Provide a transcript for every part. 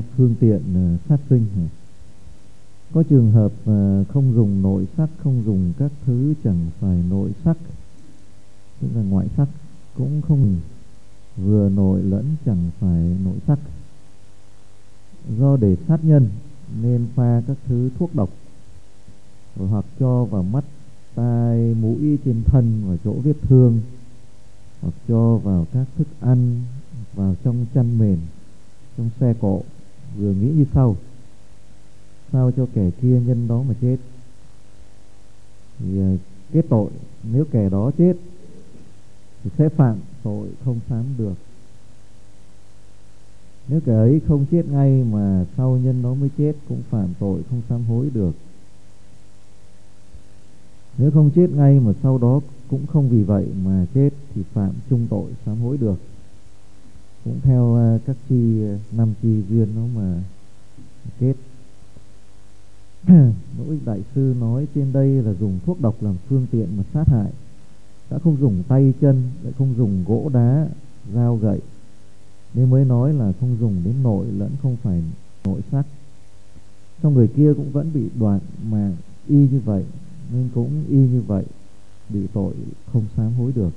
phương tiện sát sinh. Có trường hợp không dùng nội sắc, không dùng các thứ chẳng phải nội sắc, tức là ngoại sắc, cũng không vừa nội lẫn chẳng phải nội sắc. Do để sát nhân nên pha các thứ thuốc độc, hoặc cho vào mắt, tai, mũi, trên thân và chỗ vết thương, hoặc cho vào các thức ăn, vào trong chăn mền, trong xe cộ, vừa nghĩ như sau: sao cho kẻ kia nhân đó mà chết. Thì kết tội, nếu kẻ đó chết thì sẽ phạm tội không sám được. Nếu kẻ ấy không chết ngay mà sau nhân đó mới chết, cũng phạm tội không sám hối được. Nếu không chết ngay mà sau đó cũng không vì vậy mà chết, thì phạm chung tội sám hối được. Cũng theo các chi, 5 chi duyên nó mà kết. Ngẫu Ích Đại Sư nói trên đây là dùng thuốc độc làm phương tiện mà sát hại. Đã không dùng tay chân, lại không dùng gỗ đá, dao gậy, nên mới nói là không dùng đến nội lẫn không phải nội sắc. Xong người kia cũng vẫn bị đoạn mạng y như vậy, nên cũng y như vậy, bị tội không sám hối được.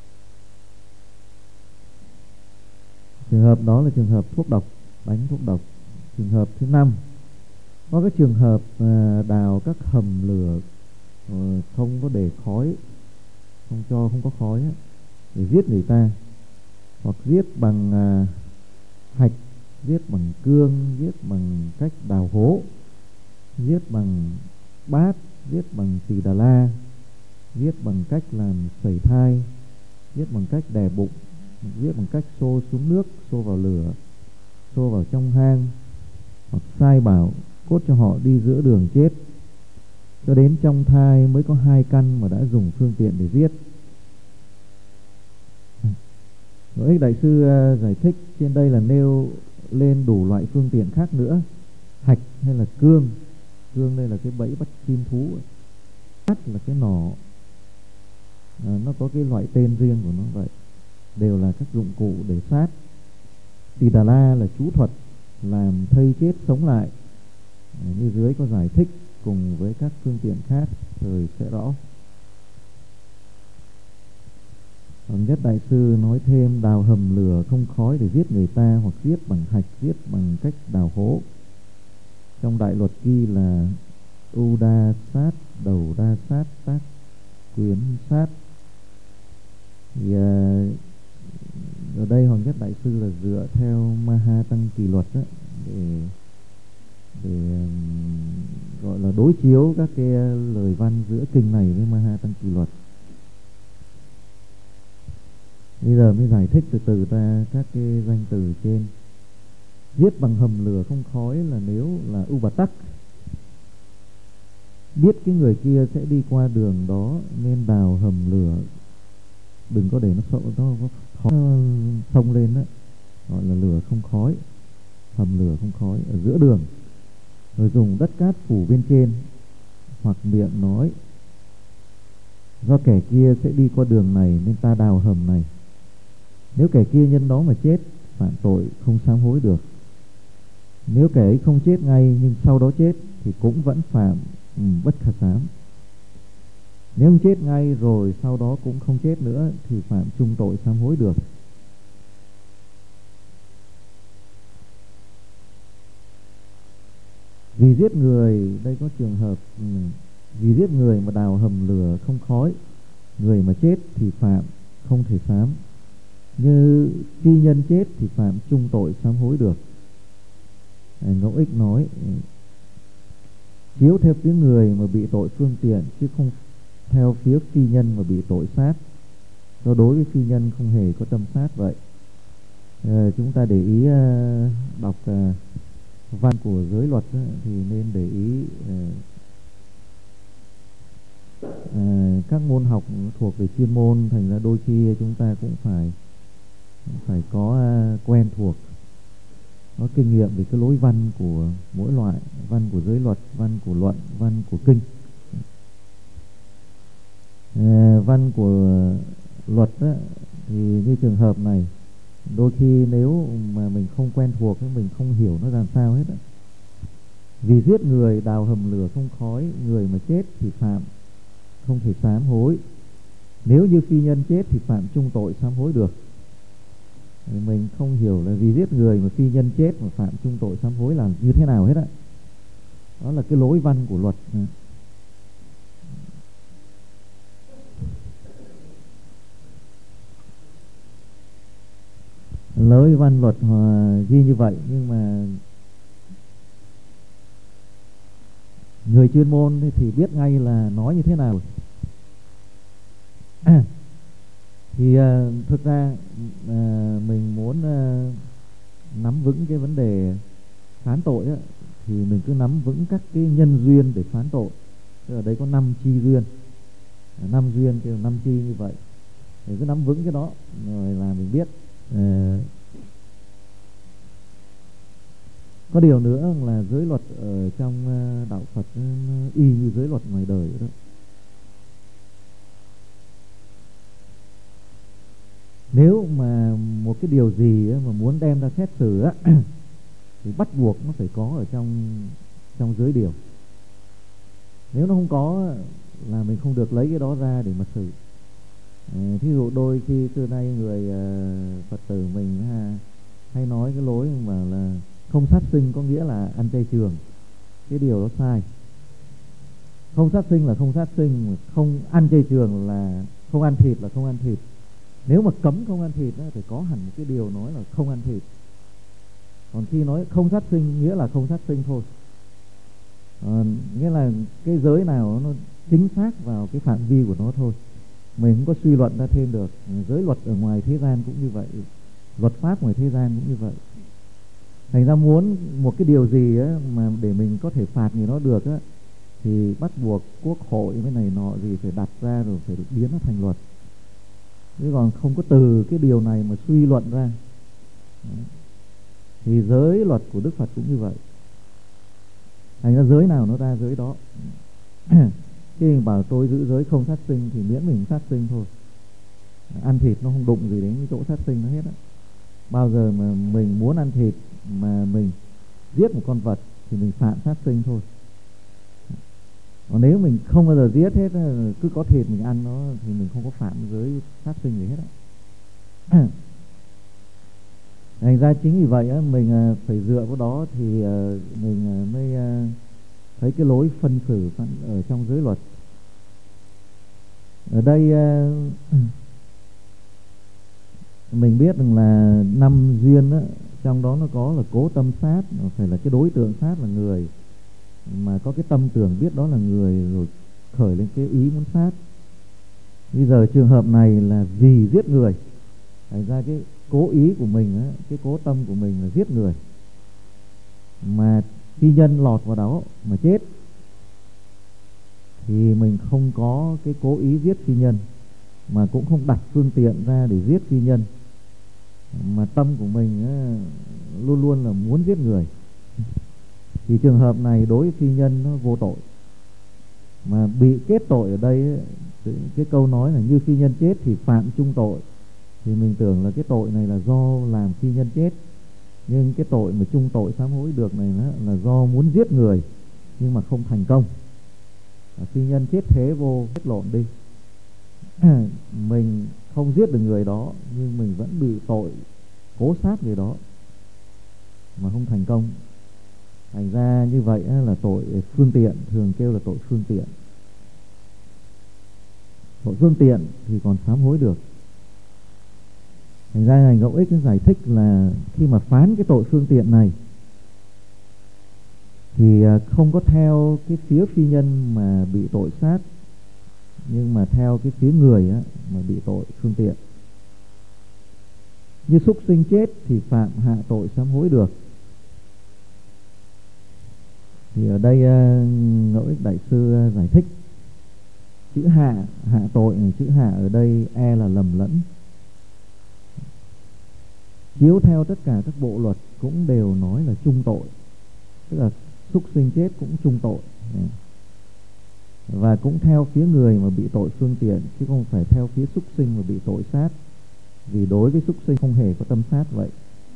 Trường hợp đó là trường hợp thuốc độc, đánh thuốc độc. Trường hợp thứ 5, có cái trường hợp đào các hầm lửa không có để khói, không có khói ấy, để giết người ta, hoặc giết bằng hạch, giết bằng cương, giết bằng cách đào hố, giết bằng bát, giết bằng tỳ đà la, giết bằng cách làm sẩy thai, giết bằng cách đè bụng, giết bằng cách xô xuống nước, xô vào lửa, xô vào trong hang, hoặc sai bảo cốt cho họ đi giữa đường chết, cho đến trong thai mới có 2 căn mà đã dùng phương tiện để giết. Ngẫu Ích Đại Sư giải thích trên đây là nêu lên đủ loại phương tiện khác nữa. Hạch hay là cương, cương đây là cái bẫy bắt chim thú, bát là cái nỏ, nó có cái loại tên riêng của nó vậy, đều là các dụng cụ để sát. Tỳ đà la là chú thuật làm thây chết sống lại, như dưới có giải thích cùng với các phương tiện khác rồi sẽ rõ. Hoàng Nhất Đại Sư nói thêm đào hầm lửa không khói để giết người ta, hoặc giết bằng hạch, giết bằng cách đào hố. Trong Đại Luật ghi là U đa sát, đầu đa sát, tác quyến sát. Thì ở đây Hoàng Nhất Đại Sư là dựa theo Maha Tăng Kỳ Luật đó, để gọi là đối chiếu các cái lời văn giữa kinh này với Maha Tăng Kỳ Luật. Bây giờ mới giải thích từ từ ra các cái danh từ trên. Giết bằng hầm lửa không khói là nếu là Ubatak, biết cái người kia sẽ đi qua đường đó nên đào hầm lửa, đừng có để nó sợ nó khói xông lên đó, gọi là lửa không khói, hầm lửa không khói ở giữa đường, rồi dùng đất cát phủ bên trên, hoặc miệng nói do kẻ kia sẽ đi qua đường này nên ta đào hầm này. Nếu kẻ kia nhân đó mà chết, phạm tội không sám hối được. Nếu kẻ ấy không chết ngay nhưng sau đó chết thì cũng vẫn phạm bất khả sám. Nếu không chết ngay rồi sau đó cũng không chết nữa thì phạm chung tội sám hối được. Vì giết người, đây có trường hợp vì giết người mà đào hầm lửa không khói, người mà chết thì phạm không thể sám. Như phi nhân chết thì phạm chung tội sám hối được. Ngẫu Ích nói chiếu theo phía người mà bị tội phương tiện, chứ không theo phía phi nhân mà bị tội sát. Do đối với phi nhân không hề có tâm sát vậy. Chúng ta để ý đọc văn của giới luật đó, thì nên để ý các môn học thuộc về chuyên môn, thành ra đôi khi chúng ta cũng phải có quen thuộc, có kinh nghiệm về cái lối văn của mỗi loại, văn của giới luật, văn của luận, văn của kinh. Văn của luật đó, thì như trường hợp này Đôi khi nếu mà mình không quen thuộc, mình không hiểu nó làm sao hết á. Vì giết người đào hầm lửa không khói, người mà chết thì phạm không thể sám hối. Nếu như phi nhân chết thì phạm chung tội sám hối được. Mình không hiểu là vì giết người mà phi nhân chết mà phạm chung tội sám hối là như thế nào hết á. Đó là cái lối văn của luật. Lối văn luật ghi như vậy, nhưng mà người chuyên môn thì biết ngay là nói như thế nào. Thì thực ra mình muốn nắm vững cái vấn đề phán tội á, thì mình cứ nắm vững các cái nhân duyên để phán tội. Tức ở đây có 5 chi duyên, 5 duyên kêu 5 chi như vậy, thì cứ nắm vững cái đó rồi là mình biết. Có điều nữa là giới luật ở trong đạo Phật nó y như giới luật ngoài đời đó. Nếu mà một cái điều gì mà muốn đem ra xét xử á, thì bắt buộc nó phải có ở trong giới điều. Nếu nó không có là mình không được lấy cái đó ra để mà xử. Thí dụ đôi khi xưa nay người Phật tử mình hay nói cái lối mà là không sát sinh có nghĩa là ăn chay trường. Cái điều đó sai. Không sát sinh là không sát sinh, không ăn chay trường là không ăn thịt là không ăn thịt. Nếu mà cấm không ăn thịt thì có hẳn một cái điều nói là không ăn thịt. Còn khi nói không sát sinh nghĩa là không sát sinh thôi. Nghĩa là cái giới nào nó chính xác vào cái phạm vi của nó thôi. Mình không có suy luận ra thêm được. Giới luật ở ngoài thế gian cũng như vậy, luật pháp ngoài thế gian cũng như vậy. Thành ra muốn một cái điều gì á, mà để mình có thể phạt người nó được á, thì bắt buộc quốc hội cái này nọ gì phải đặt ra rồi phải biến nó thành luật. Chứ còn không có từ cái điều này mà suy luận ra. Thì giới luật của Đức Phật cũng như vậy. Thành ra giới nào nó ra giới đó. Khi mình bảo tôi giữ giới không sát sinh thì miễn mình sát sinh thôi. Ăn thịt nó không đụng gì đến cái chỗ sát sinh nó hết á. Bao giờ mà mình muốn ăn thịt mà mình giết một con vật thì mình phạm sát sinh thôi. Còn nếu mình không bao giờ giết hết, cứ có thịt mình ăn nó thì mình không có phạm giới sát sinh gì hết á. Thành ra chính vì vậy á, mình phải dựa vào đó thì mình mới thấy cái lối phân xử ở trong giới luật. Ở đây mình biết rằng là 5 duyên á, trong đó nó có là cố tâm sát, phải là cái đối tượng sát là người mà có cái tâm tưởng biết đó là người rồi khởi lên cái ý muốn sát. Bây giờ trường hợp này là vì giết người, thành ra cái cố ý của mình á, cái cố tâm của mình là giết người, mà phi nhân lọt vào đó mà chết thì mình không có cái cố ý giết phi nhân, mà cũng không đặt phương tiện ra để giết phi nhân, mà tâm của mình á, luôn luôn là muốn giết người. Thì trường hợp này đối với phi nhân nó vô tội, mà bị kết tội ở đây cái câu nói là như phi nhân chết thì phạm chung tội, thì mình tưởng là cái tội này là do làm phi nhân chết, nhưng cái tội mà chung tội sám hối được này là do muốn giết người nhưng mà không thành công. Phi nhân chết thế vô kết lộn đi. Mình không giết được người đó nhưng mình vẫn bị tội cố sát người đó mà không thành công. Thành ra như vậy là tội phương tiện, thường kêu là tội phương tiện. Tội phương tiện thì còn sám hối được. Thành ra Ngài Ngẫu Ích giải thích là khi mà phán cái tội phương tiện này thì không có theo cái phía phi nhân mà bị tội sát, nhưng mà theo cái phía người á, mà bị tội phương tiện. Như súc sinh chết thì phạm hạ tội sám hối được. Thì ở đây Ngẫu Ích Đại Sư giải thích chữ hạ tội này, chữ hạ ở đây là lầm lẫn. Chiếu theo tất cả các bộ luật cũng đều nói là chung tội, tức là súc sinh chết cũng chung tội, và cũng theo phía người mà bị tội phương tiện chứ không phải theo phía súc sinh mà bị tội sát. vì đối với súc sinh không hề có tâm sát vậy.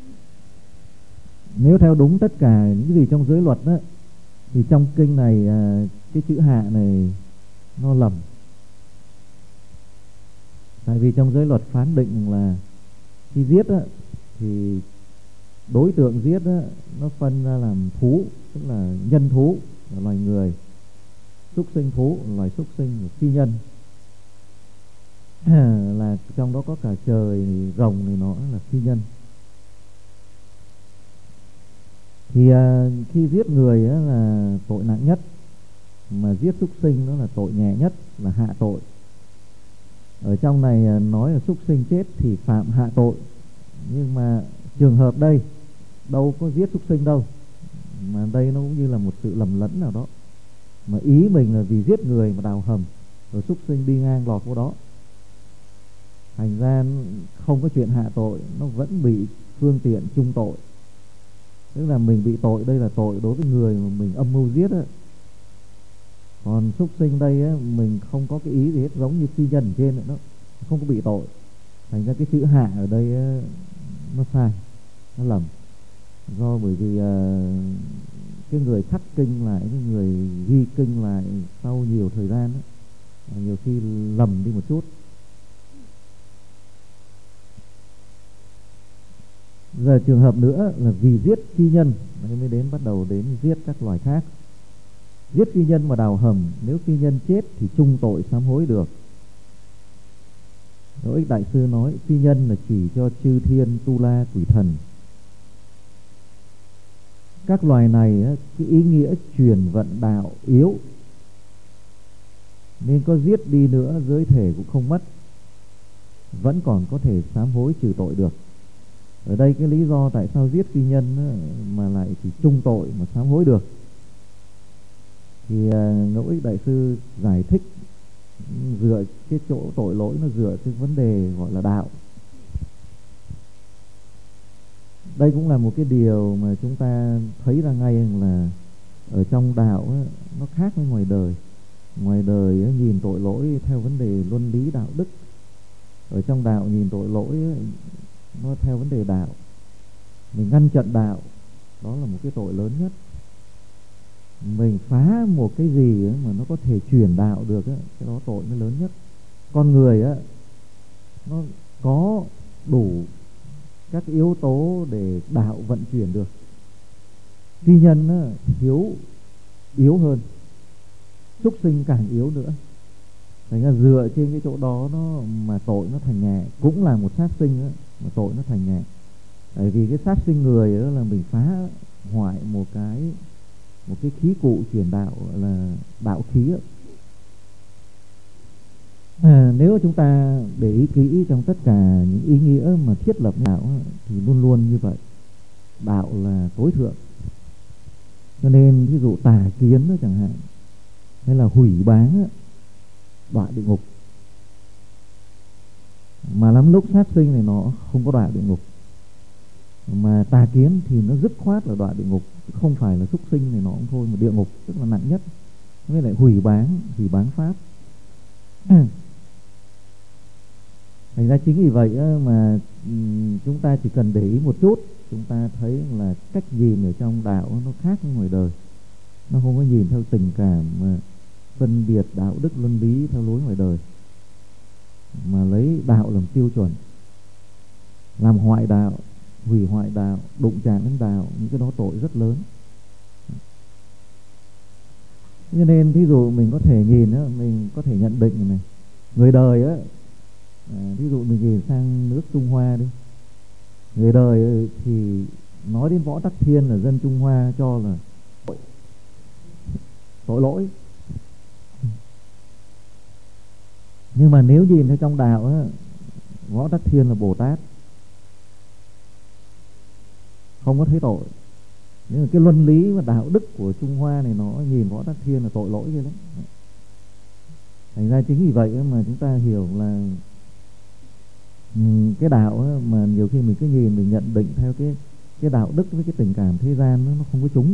Nếu theo đúng tất cả những gì trong giới luật đó, thì trong kinh này cái chữ hạ này nó lầm. Tại vì trong giới luật phán định là khi giết á, thì đối tượng giết á, nó phân ra làm thú, tức là nhân thú là loài người, súc sinh thú là loài súc sinh, và phi nhân là trong đó có cả trời, rồng này nó là phi nhân. Thì khi giết người á, là tội nặng nhất, mà giết súc sinh nó là tội nhẹ nhất, là hạ tội. Ở trong này nói là súc sinh chết thì phạm hạ tội, nhưng mà trường hợp đây đâu có giết súc sinh đâu, mà đây nó cũng như là một sự lầm lẫn nào đó. Mà ý mình là vì giết người mà đào hầm, rồi súc sinh đi ngang lọt vô đó, thành ra không có chuyện hạ tội, nó vẫn bị phương tiện chung tội. Tức là mình bị tội đây là tội đối với người mà mình âm mưu giết á. Còn súc sinh đây á, mình không có cái ý gì hết, giống như phi nhân trên nữa đó, không có bị tội. Thành ra cái chữ hạ ở đây á, nó sai, nó lầm. Do bởi vì cái người khắc kinh lại, cái người ghi kinh lại sau nhiều thời gian á, nhiều khi lầm đi một chút. Giờ trường hợp nữa là vì giết phi nhân, mới đến bắt đầu đến giết các loài khác. Giết phi nhân mà đào hầm, nếu phi nhân chết thì chung tội sám hối được. Đỗ Ích Đại Sư nói phi nhân là chỉ cho chư thiên, tu la, quỷ thần. Các loài này cái ý nghĩa truyền vận đạo yếu, nên có giết đi nữa giới thể cũng không mất, vẫn còn có thể sám hối trừ tội được. Ở đây cái lý do tại sao giết phi nhân mà lại chỉ chung tội mà sám hối được, thì Ngẫu Ích Đại Sư giải thích dựa cái chỗ tội lỗi, nó dựa cái vấn đề gọi là đạo. Đây cũng là một cái điều mà chúng ta thấy ra ngay là ở trong đạo nó khác với ngoài đời. Ngoài đời nhìn tội lỗi theo vấn đề luân lý đạo đức, ở trong đạo nhìn tội lỗi nó theo vấn đề đạo. Mình ngăn chặn đạo, đó là một cái tội lớn nhất. Mình phá một cái gì mà nó có thể truyền đạo được, cái đó tội nó lớn nhất. Con người nó có đủ các yếu tố để đạo vận chuyển được. Phi nhân yếu hơn, súc sinh càng yếu nữa. Thành ra dựa trên cái chỗ đó nó mà tội nó thành nhẹ. Cũng là một sát sinh mà tội nó thành nhẹ. Tại vì cái sát sinh người đó là mình phá hoại một cái khí cụ truyền đạo, là đạo khí. Nếu chúng ta để ý kỹ trong tất cả những ý nghĩa mà thiết lập đạo thì luôn luôn như vậy, đạo là tối thượng. Cho nên ví dụ tà kiến đó chẳng hạn, hay là hủy báng đọa địa ngục. Mà lắm lúc sát sinh này nó không có đọa địa ngục, mà tà kiến thì nó dứt khoát là đọa địa ngục, không phải là súc sinh này nó cũng thôi, mà địa ngục tức là nặng nhất. Với lại hủy báng pháp. Thành ra chính vì vậy mà chúng ta chỉ cần để ý một chút, chúng ta thấy là cách nhìn ở trong đạo nó khác với ngoài đời. Nó không có nhìn theo tình cảm mà phân biệt đạo đức luân lý theo lối ngoài đời, mà lấy đạo làm tiêu chuẩn, làm hoại đạo, hủy hoại đạo, đụng chạm đến đạo, những cái đó tội rất lớn. Cho nên thí dụ mình có thể nhìn mình có thể nhận định này, người đời ví dụ mình nhìn sang nước Trung Hoa đi, người đời thì nói đến Võ Tắc Thiên là dân Trung Hoa cho là tội lỗi. Nhưng mà nếu nhìn theo trong đạo Võ Tắc Thiên là Bồ Tát, không có thấy tội. Nhưng mà cái luân lý và đạo đức của Trung Hoa này nó nhìn Võ Tắc Thiên là tội lỗi vậy lắm. Thành ra chính vì vậy mà chúng ta hiểu là cái đạo mà nhiều khi mình cứ nhìn, mình nhận định theo cái đạo đức với cái tình cảm thế gian nó không có trúng.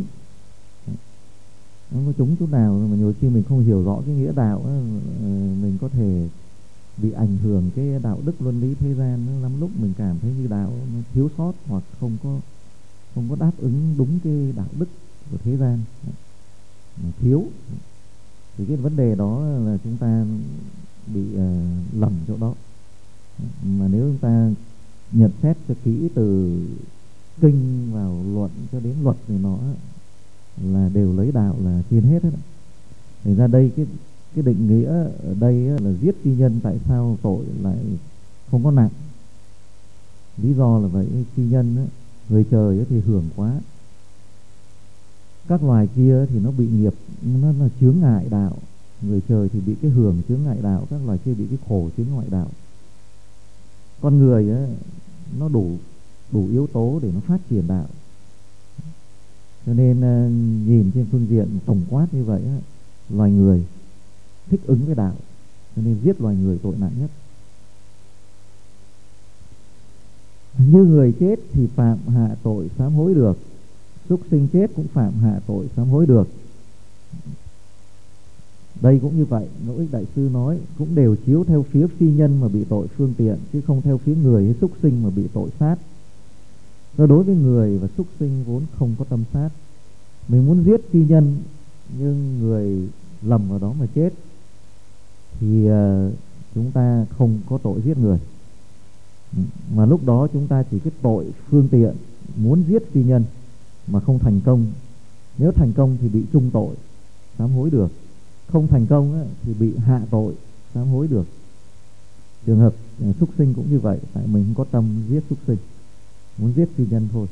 Nó có trúng chút nào, mà nhiều khi mình không hiểu rõ cái nghĩa đạo mình có thể bị ảnh hưởng cái đạo đức luân lý thế gian, lắm lúc mình cảm thấy như đạo nó thiếu sót hoặc không có đáp ứng đúng cái đạo đức của thế gian, thiếu. Thì cái vấn đề đó là chúng ta bị lầm chỗ đó. Mà nếu chúng ta nhận xét cho kỹ từ kinh vào luận cho đến luật thì nó là đều lấy đạo là trên hết đấy. Thành ra đây cái định nghĩa ở đây là giết phi nhân, tại sao tội lại không có nặng? Lý do là vậy, phi nhân người trời thì hưởng quá, các loài kia thì nó bị nghiệp, nó là chướng ngại đạo. Người trời thì bị cái hưởng chướng ngại đạo, các loài kia bị cái khổ chướng ngại đạo. Con người nó đủ yếu tố để nó phát triển đạo. Cho nên nhìn trên phương diện tổng quát như vậy, loài người thích ứng với đạo, cho nên giết loài người tội nặng nhất. Như người chết thì phạm hạ tội sám hối được, súc sinh chết cũng phạm hạ tội sám hối được. Đây cũng như vậy, Ngẫu Ích Đại Sư nói cũng đều chiếu theo phía phi nhân mà bị tội phương tiện, chứ không theo phía người hay súc sinh mà bị tội sát. Do đối với người và súc sinh vốn không có tâm sát, mình muốn giết phi nhân nhưng người lầm vào đó mà chết thì chúng ta không có tội giết người, mà lúc đó chúng ta chỉ cái tội phương tiện muốn giết phi nhân mà không thành công. Nếu thành công thì bị chung tội sám hối được, không thành công thì bị hạ tội sám hối được. Trường hợp súc sinh cũng như vậy, tại mình không có tâm giết súc sinh, muốn giết phi nhân thôi.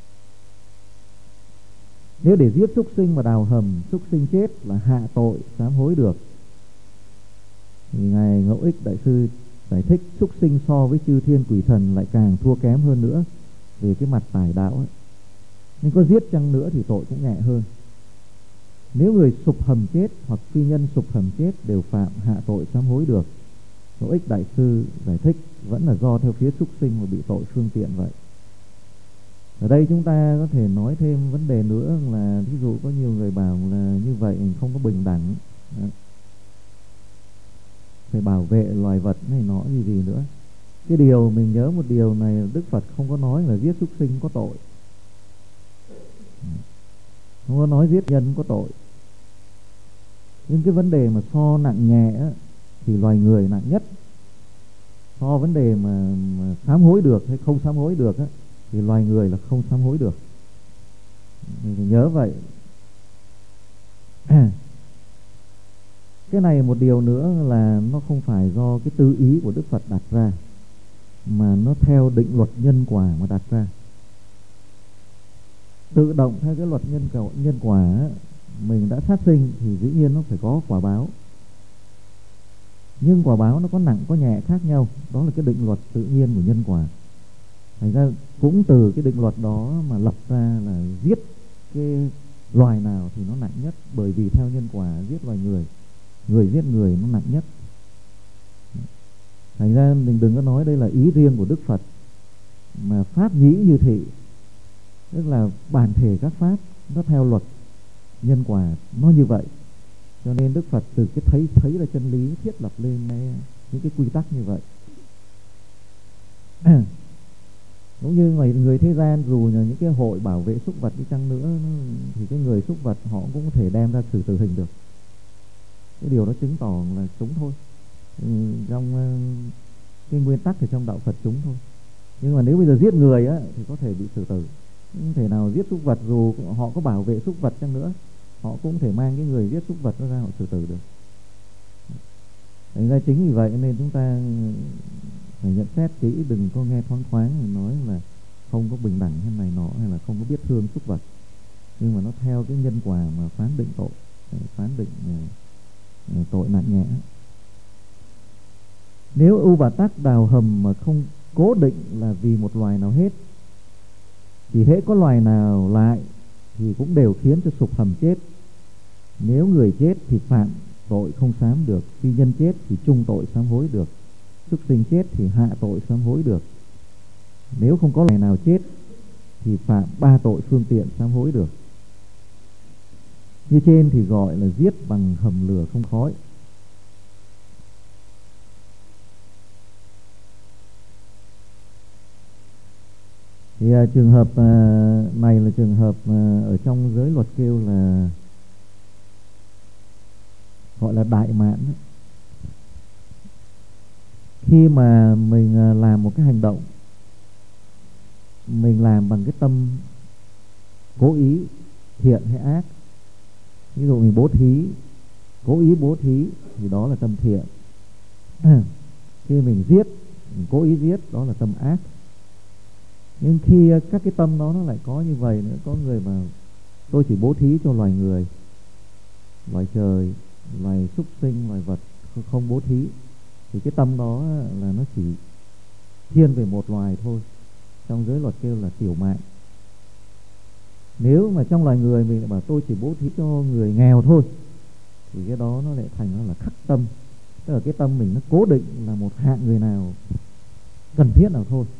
Nếu để giết súc sinh mà đào hầm, súc sinh chết là hạ tội sám hối được, thì ngài Ngẫu Ích Đại Sư giải thích súc sinh so với chư thiên quỷ thần lại càng thua kém hơn nữa về cái mặt tài đạo ấy. Nhưng có giết chăng nữa thì tội cũng nhẹ hơn. Nếu người sụp hầm chết hoặc phi nhân sụp hầm chết đều phạm hạ tội sám hối được. Ngẫu Ích Đại Sư giải thích vẫn là do theo phía súc sinh mà bị tội phương tiện vậy. Ở đây chúng ta có thể nói thêm vấn đề nữa là ví dụ có nhiều người bảo là như vậy không có bình đẳng, phải bảo vệ loài vật này nọ gì nữa. Cái điều mình nhớ một điều này, Đức Phật không có nói là giết súc sinh có tội, không có nói giết nhân có tội. Nhưng cái vấn đề mà so nặng nhẹ thì loài người nặng nhất. So vấn đề mà sám hối được hay không sám hối được thì loài người là không sám hối được. Mình phải nhớ vậy. Cái này một điều nữa là nó không phải do cái tư ý của Đức Phật đặt ra, mà nó theo định luật nhân quả mà đặt ra. Tự động theo cái luật nhân quả, mình đã sát sinh thì dĩ nhiên nó phải có quả báo. Nhưng quả báo nó có nặng có nhẹ khác nhau, đó là cái định luật tự nhiên của nhân quả. Thành ra cũng từ cái định luật đó mà lập ra là giết cái loài nào thì nó nặng nhất, bởi vì theo nhân quả giết loài người, người giết người nó nặng nhất. Thành ra mình đừng có nói đây là ý riêng của Đức Phật, mà pháp nhĩ như thị, tức là bản thể các pháp nó theo luật nhân quả nó như vậy. Cho nên Đức Phật từ cái thấy là chân lý thiết lập lên những cái quy tắc như vậy. Cũng như người thế gian, dù là những cái hội bảo vệ súc vật đi chăng nữa thì cái người súc vật họ cũng có thể đem ra xử tử hình được. Cái điều đó chứng tỏ là chúng thôi. Trong cái nguyên tắc thì trong đạo Phật chúng thôi. Nhưng mà nếu bây giờ giết người thì có thể bị xử tử. Không thể nào giết súc vật, dù họ có bảo vệ súc vật chăng nữa, họ cũng thể mang cái người giết súc vật nó ra họ xử tử được. Thành ra chính vì vậy nên chúng ta phải nhận xét kỹ, đừng có nghe thoáng thoáng nói là không có bình đẳng hay này nọ, hay là không có biết thương súc vật. Nhưng mà nó theo cái nhân quả mà phán định tội, phán định tội nặng nhẹ. Nếu ưu bà tắc đào hầm mà không cố định là vì một loài nào hết, thì hễ có loài nào lại thì cũng đều khiến cho sụp hầm chết. Nếu người chết thì phạm tội không sám được, phi nhân chết thì chung tội sám hối được, súc sinh chết thì hạ tội sám hối được. Nếu không có loài nào chết thì phạm 3 tội phương tiện sám hối được. Như trên thì gọi là giết bằng hầm lửa không khói. Thì trường hợp này là trường hợp ở trong giới luật kêu là gọi là đại mạn. Khi mà mình làm một cái hành động, mình làm bằng cái tâm cố ý, thiện hay ác. Ví dụ mình bố thí, cố ý bố thí thì đó là tâm thiện. Khi mình giết, mình cố ý giết, đó là tâm ác. Nhưng khi các cái tâm đó nó lại có như vậy nữa, có người mà tôi chỉ bố thí cho loài người, loài trời, loài súc sinh, loài vật, không bố thí, thì cái tâm đó là nó chỉ thiên về một loài thôi. Trong giới luật kêu là tiểu mạng. Nếu mà trong loài người mình lại bảo tôi chỉ bố thí cho người nghèo thôi, thì cái đó nó lại thành nó là khắc tâm. Tức là cái tâm mình nó cố định là một hạng người nào cần thiết nào thôi.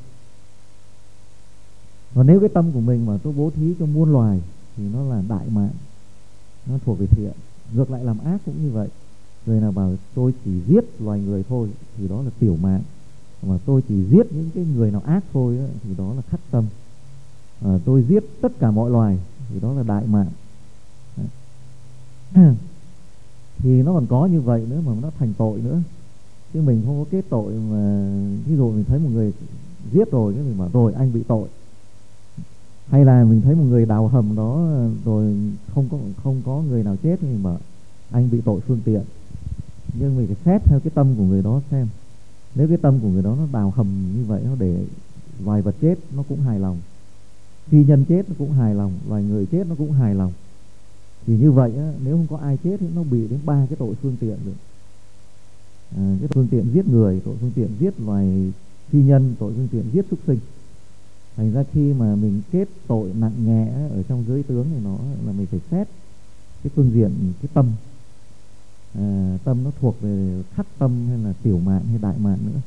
Còn nếu cái tâm của mình mà tôi bố thí cho muôn loài thì nó là đại mạng, nó thuộc về thiện. Ngược lại làm ác cũng như vậy. Người nào bảo tôi chỉ giết loài người thôi thì đó là tiểu mạng, mà tôi chỉ giết những cái người nào ác thôi thì đó là khắc tâm. Tôi giết tất cả mọi loài thì đó là đại mạng. Thì nó còn có như vậy nữa mà nó thành tội nữa. Chứ mình không có kết tội mà ví dụ mình thấy một người giết rồi cái mình bảo rồi anh bị tội. Hay là mình thấy một người đào hầm đó rồi không có người nào chết thì mình bảo anh bị tội phương tiện. Nhưng mình phải xét theo cái tâm của người đó xem. Nếu cái tâm của người đó nó đào hầm như vậy, nó để loài vật chết nó cũng hài lòng, phi nhân chết nó cũng hài lòng, loài người chết nó cũng hài lòng, thì như vậy á, nếu không có ai chết thì nó bị đến 3 cái tội phương tiện rồi. Cái phương tiện giết người, tội phương tiện giết loài phi nhân, tội phương tiện giết súc sinh. Thành ra khi mà mình kết tội nặng nhẹ ở trong giới tướng thì nó là mình phải xét cái phương diện cái tâm. Tâm nó thuộc về khắc tâm hay là tiểu mạng hay đại mạng nữa.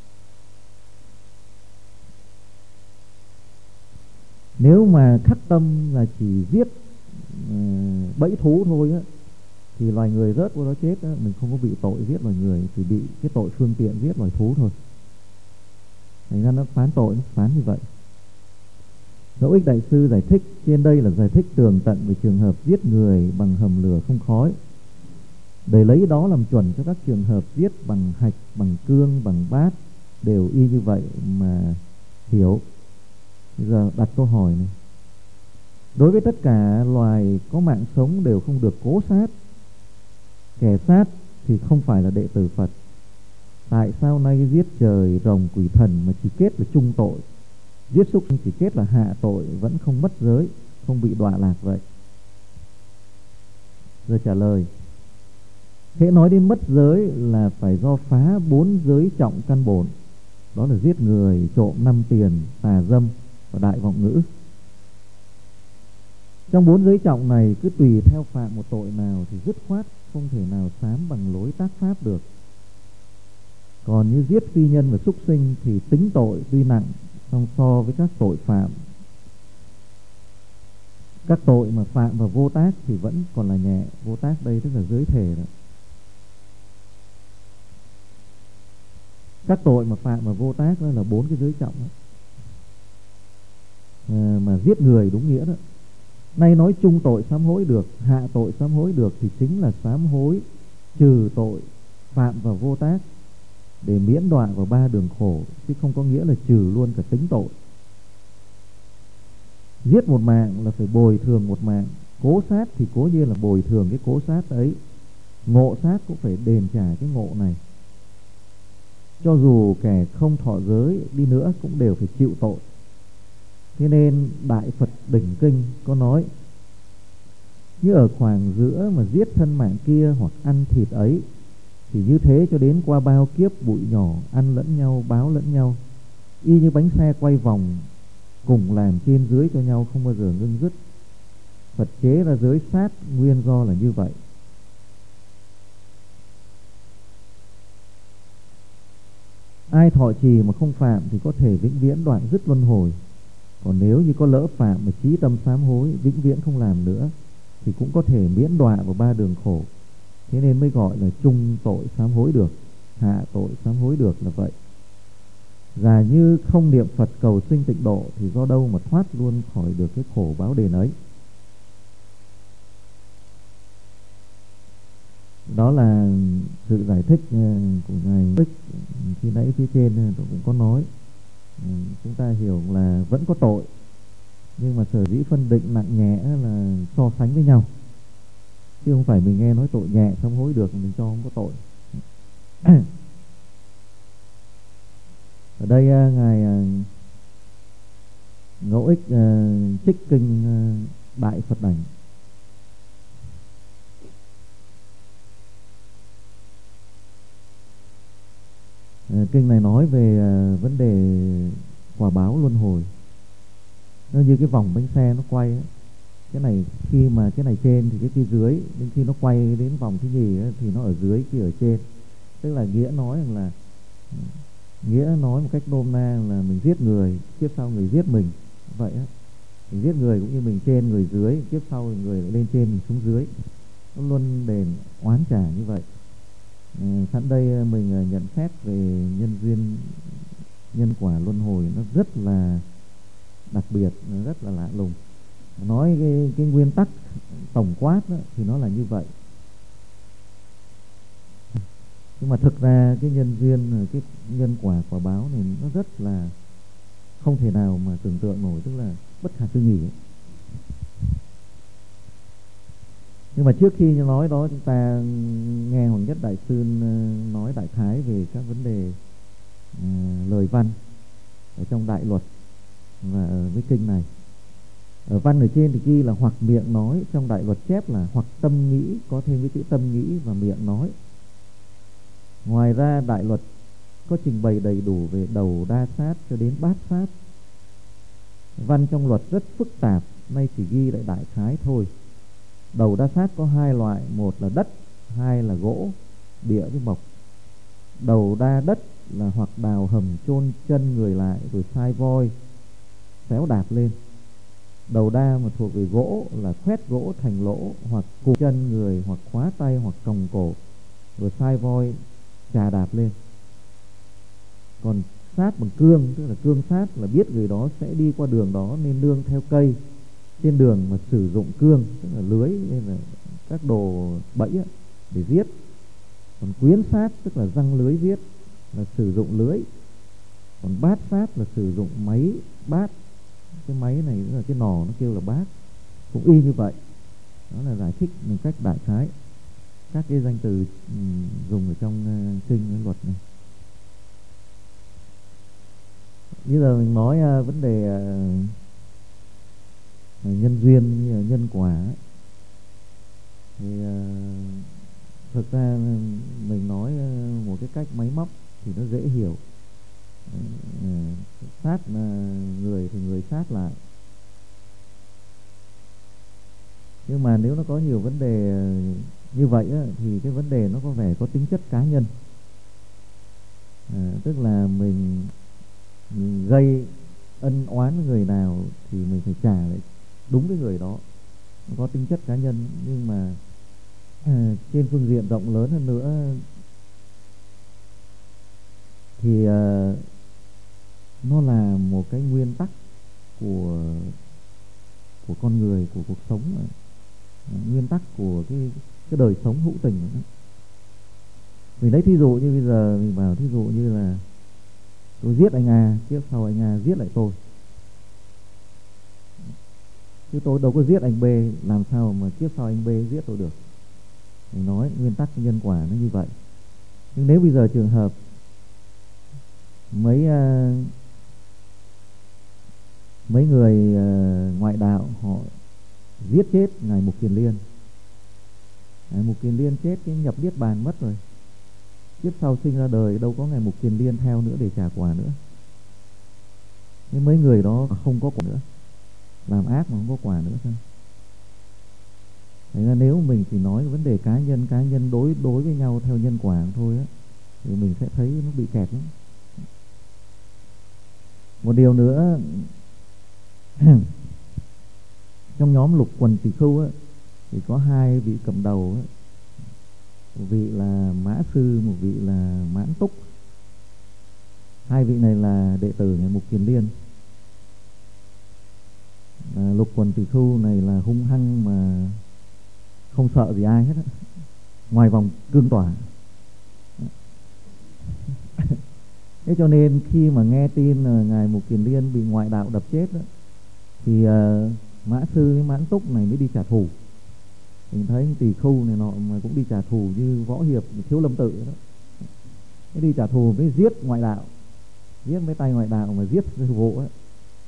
Nếu mà khắc tâm là chỉ giết bẫy thú thôi á, thì loài người rớt vào đó chết á, mình không có bị tội giết loài người, chỉ bị cái tội phương tiện giết loài thú thôi. Thành ra nó phán tội, nó phán như vậy. Ngẫu Ích Đại Sư giải thích trên đây là giải thích tường tận về trường hợp giết người bằng hầm lửa không khói, để lấy đó làm chuẩn cho các trường hợp giết bằng hạch, bằng cương, bằng bát đều y như vậy mà hiểu. Bây giờ đặt câu hỏi này. Đối với tất cả loài có mạng sống đều không được cố sát. Kẻ sát thì không phải là đệ tử Phật. Tại sao nay giết trời, rồng, quỷ thần mà chỉ kết là chung tội, giết súc chỉ kết là hạ tội, vẫn không mất giới, không bị đọa lạc vậy? Giờ trả lời. Hễ nói đến mất giới là phải do phá 4 giới trọng căn bổn. Đó là giết người, trộm, 5 tiền, tà dâm và đại vọng ngữ. Trong 4 giới trọng này cứ tùy theo phạm một tội nào thì dứt khoát không thể nào sám bằng lối tác pháp được. Còn như giết phi nhân và súc sinh thì tính tội tuy nặng, song so với các tội phạm, các tội mà phạm và vô tác thì vẫn còn là nhẹ. Vô tác đây tức là giới thể đó. Các tội mà phạm và vô tác đó là 4 cái giới trọng đó. Mà giết người đúng nghĩa đó. Nay nói chung tội sám hối được, hạ tội sám hối được thì chính là sám hối trừ tội phạm và vô tác để miễn đọa vào 3 đường khổ, chứ không có nghĩa là trừ luôn cả tính tội. Giết một mạng là phải bồi thường một mạng, cố sát thì cố nhiên là bồi thường cái cố sát ấy, ngộ sát cũng phải đền trả cái ngộ này. Cho dù kẻ không thọ giới đi nữa cũng đều phải chịu tội. Thế nên Đại Phật Đỉnh Kinh có nói: như ở khoảng giữa mà giết thân mạng kia hoặc ăn thịt ấy, thì như thế cho đến qua bao kiếp bụi nhỏ, ăn lẫn nhau, báo lẫn nhau, y như bánh xe quay vòng, cùng làm trên dưới cho nhau không bao giờ ngưng dứt. Phật chế ra giới sát nguyên do là như vậy. Ai thọ trì mà không phạm thì có thể vĩnh viễn đoạn dứt luân hồi. Còn nếu như có lỡ phạm mà chí tâm sám hối, vĩnh viễn không làm nữa, thì cũng có thể miễn đọa vào 3 đường khổ. Thế nên mới gọi là chung tội sám hối được, hạ tội sám hối được là vậy. Giả như không niệm Phật cầu sinh tịnh độ thì do đâu mà thoát luôn khỏi được cái khổ báo đền ấy. Đó là sự giải thích của Ngài Bích. Khi nãy phía trên tôi cũng có nói, chúng ta hiểu là vẫn có tội, nhưng mà sở dĩ phân định nặng nhẹ là so sánh với nhau, chứ không phải mình nghe nói tội nhẹ xong hối được mình cho không có tội. Ở đây Ngài Ngẫu Ích trích kinh Đại Phật Đảnh. Kinh này nói về vấn đề quả báo luân hồi. Nó như cái vòng bánh xe nó quay ấy. Cái này khi mà cái này trên thì cái kia dưới, đến khi nó quay đến vòng thứ nhì ấy, thì nó ở dưới kia ở trên. Tức là nghĩa nói một cách nôm na là mình giết người, kiếp sau người giết mình. Vậy á, mình giết người cũng như mình trên người dưới, kiếp sau người lại lên trên mình xuống dưới. Nó luôn đền oán trả như vậy. Sẵn đây mình nhận xét về nhân duyên nhân quả luân hồi, nó rất là đặc biệt, rất là lạ lùng. Nói cái nguyên tắc tổng quát đó, thì nó là như vậy. Nhưng mà thực ra cái nhân duyên, cái nhân quả quả báo này nó rất là không thể nào mà tưởng tượng nổi, tức là bất khả tư nghị. Nhưng mà trước khi nói đó, chúng ta nghe Hoàng Nhất Đại Sư nói đại khái về các vấn đề lời văn ở trong Đại Luật và ở với kinh này. Ở văn ở trên thì ghi là hoặc miệng nói, trong Đại Luật chép là hoặc tâm nghĩ, có thêm cái chữ tâm nghĩ và miệng nói. Ngoài ra Đại Luật có trình bày đầy đủ về đầu đa sát cho đến bát sát. Văn trong luật rất phức tạp, nay chỉ ghi lại đại khái thôi. Đầu đa sát có hai loại, một là đất, hai là gỗ, địa với mộc. Đầu đa đất là hoặc đào hầm chôn chân người lại rồi sai voi xéo đạp lên. Đầu đa mà thuộc về gỗ là khoét gỗ thành lỗ, hoặc cụt chân người, hoặc khóa tay, hoặc còng cổ rồi sai voi chà đạp lên. Còn sát bằng cương, tức là cương sát, là biết người đó sẽ đi qua đường đó nên nương theo cây trên đường mà sử dụng cương, tức là lưới hay là các đồ bẫy để giết. Còn quyến sát tức là răng lưới giết, là sử dụng lưới. Còn bát sát là sử dụng máy bát. Cái máy này là cái nò nó kêu là bát, cũng y như vậy. Đó là giải thích một cách đại khái các cái danh từ dùng ở trong kinh luật này. Bây giờ mình nói vấn đề nhân duyên như là nhân quả ấy. Thì thực ra mình nói một cái cách máy móc thì nó dễ hiểu. Sát người thì người sát lại. Nhưng mà nếu nó có nhiều vấn đề như vậy á, thì cái vấn đề nó có vẻ có tính chất cá nhân. Tức là mình gây ân oán với người nào thì mình phải trả lại đúng với người đó. Nó có tính chất cá nhân. Nhưng mà trên phương diện rộng lớn hơn nữa thì nó là một cái nguyên tắc của con người, của cuộc sống, nguyên tắc của cái đời sống hữu tình. Mình lấy thí dụ như bây giờ mình bảo thí dụ như là tôi giết anh A, kiếp sau anh A giết lại tôi, chứ tôi đâu có giết anh B, làm sao mà kiếp sau anh B giết tôi được. Mình nói nguyên tắc nhân quả nó như vậy. Nhưng nếu bây giờ trường hợp mấy người ngoại đạo họ giết chết ngài Mục Kiền Liên, ngài Mục Kiền Liên chết cái nhập niết bàn mất rồi, kiếp sau sinh ra đời đâu có ngài Mục Kiền Liên theo nữa để trả quả nữa. Nhưng mấy người đó không có quả nữa, làm ác mà không có quả nữa sao? Thế ra nếu mình chỉ nói vấn đề cá nhân đối với nhau theo nhân quả thôi á, thì mình sẽ thấy nó bị kẹt lắm. Một điều nữa, trong nhóm Lục Quần Tỳ Khưu á, thì có hai vị cầm đầu á, một vị là Mã Sư, một vị là Mãn Túc. Hai vị này là đệ tử Ngài Mục Kiền Liên. Lục Quần Tỳ Khưu này là hung hăng mà không sợ gì ai hết á, ngoài vòng cương tỏa. Thế cho nên khi mà nghe tin Ngài Mục Kiền Liên bị ngoại đạo đập chết đó, thì Mã Sư với Mãn Túc này mới đi trả thù. Mình thấy Tỳ Khưu này nọ mà cũng đi trả thù như Võ Hiệp, Thiếu Lâm Tự đó. Mới đi trả thù với giết ngoại đạo, giết mấy tay ngoại đạo mà giết sư phụ ấy.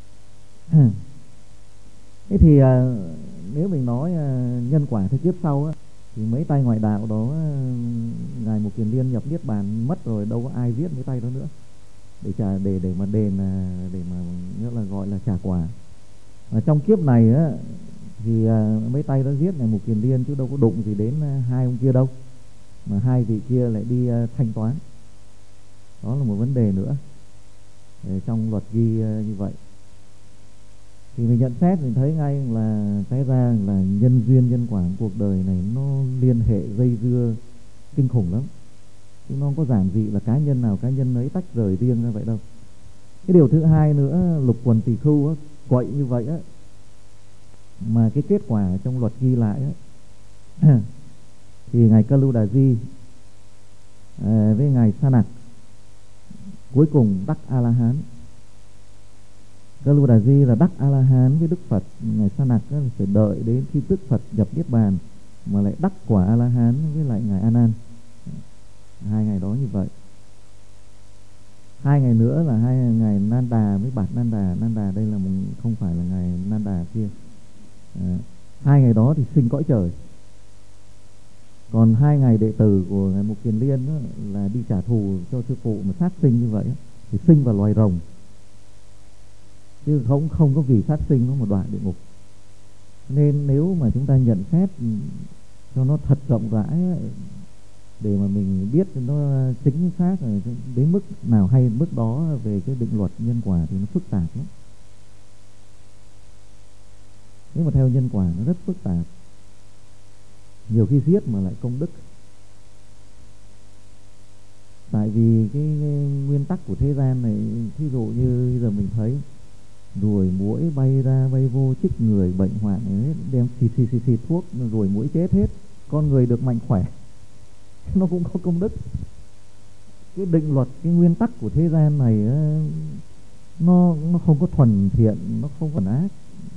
Thế thì nếu mình nói nhân quả thế kiếp sau á, thì mấy tay ngoại đạo đó Ngài Mục Kiền Liên nhập niết bàn mất rồi, đâu có ai giết mấy tay đó nữa để mà đền, để mà nghĩa là gọi là trả quả. Và trong kiếp này á thì mấy tay đó giết Ngài Mục Kiền Liên chứ đâu có đụng gì đến hai ông kia đâu, mà hai vị kia lại đi thanh toán. Đó là một vấn đề nữa trong luật ghi như vậy. Thì mình nhận xét mình thấy ngay là cái ra là nhân duyên nhân quả cuộc đời này nó liên hệ dây dưa kinh khủng lắm, chứ nó không có giản dị là cá nhân nào cá nhân ấy tách rời riêng ra vậy đâu. Cái điều thứ hai nữa, Lục Quần Tỳ Khưu á, quậy như vậy á, mà cái kết quả trong luật ghi lại á, thì Ngài Ca Lưu Đà Di với Ngài Sa Nặc cuối cùng đắc A La Hán. Ca Lưu Đà Di là đắc A La Hán với Đức Phật, Ngài Sa Nặc phải đợi đến khi Đức Phật nhập niết bàn mà lại đắc quả A La Hán với lại Ngài A Nan. Hai ngày đó như vậy. Hai ngày nữa là hai ngày Nan Đà với Bạt Nan Đà. Nan Đà đây là không phải là ngày Nan Đà kia. Hai ngày đó thì sinh cõi trời. Còn hai ngày đệ tử của Ngài Mục Kiền Liên đó, là đi trả thù cho sư phụ mà sát sinh như vậy thì sinh vào loài rồng, chứ không có vì sát sinh nó mà đọa địa ngục. Nên nếu mà chúng ta nhận xét cho nó thật rộng rãi để mà mình biết nó chính xác đến mức nào hay mức đó về cái định luật nhân quả thì nó phức tạp lắm. Nếu mà theo nhân quả nó rất phức tạp, nhiều khi giết mà lại công đức. Tại vì cái nguyên tắc của thế gian này, thí dụ như bây giờ mình thấy ruồi muỗi bay ra bay vô chích người bệnh hoạn ấy, đem xịt thuốc ruồi muỗi chết hết, con người được mạnh khỏe, nó cũng có công đức. Cái định luật, cái nguyên tắc của thế gian này nó không có thuần thiện, nó không thuần ác,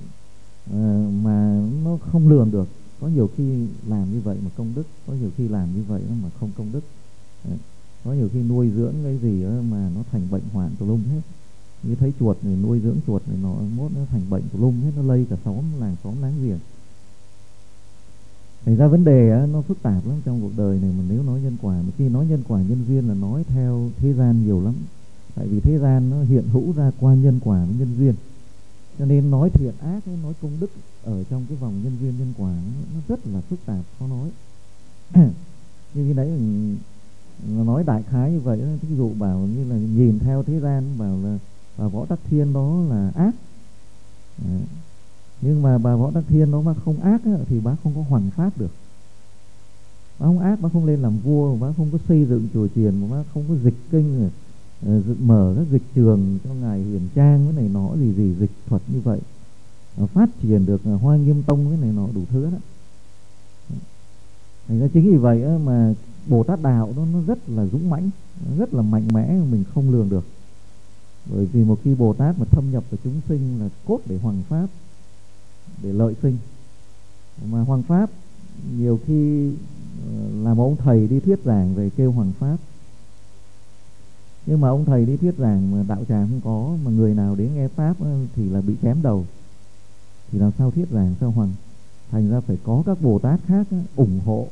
mà nó không lường được. Có nhiều khi làm như vậy mà công đức, có nhiều khi làm như vậy mà không công đức. Có nhiều khi nuôi dưỡng cái gì mà nó thành bệnh hoạn tùm lum hết. Như thấy chuột này, nuôi dưỡng chuột này nó mốt nó thành bệnh tùm lum hết, nó lây cả làng xóm láng giềng. Thành ra vấn đề nó phức tạp lắm trong cuộc đời này. Mà nếu nói nhân quả, mà khi nói nhân quả nhân duyên là nói theo thế gian nhiều lắm. Tại vì thế gian nó hiện hữu ra qua nhân quả với nhân duyên, cho nên nói thiện ác, nói công đức ở trong cái vòng nhân duyên nhân quả nó rất là phức tạp, khó nói. Như cái đấy mình nói đại khái như vậy. Ví dụ bảo như là nhìn theo thế gian bảo là bà Võ Tắc Thiên đó là ác. Nhưng mà bà Võ Tắc Thiên đó mà không ác thì bác không có hoằng pháp được. Bác không ác, bác không lên làm vua, bác không có xây dựng chùa chiền, bác không có dịch kinh, mở các dịch trường cho ngài Hiền Trang cái này nọ gì dịch thuật như vậy, phát triển được Hoa Nghiêm Tông cái này nọ đủ thứ đó. Thành ra chính vì vậy mà Bồ Tát Đạo đó nó rất là dũng mãnh, rất là mạnh mẽ, mình không lường được. Bởi vì một khi Bồ Tát mà thâm nhập vào chúng sinh là cốt để hoằng pháp, để lợi sinh. Mà hoằng pháp nhiều khi là một ông thầy đi thuyết giảng về kêu hoằng pháp, nhưng mà ông thầy đi thuyết giảng mà đạo tràng không có, mà người nào đến nghe pháp thì là bị chém đầu, thì làm sao thuyết giảng sao hoằng. Thành ra phải có các Bồ Tát khác ủng hộ.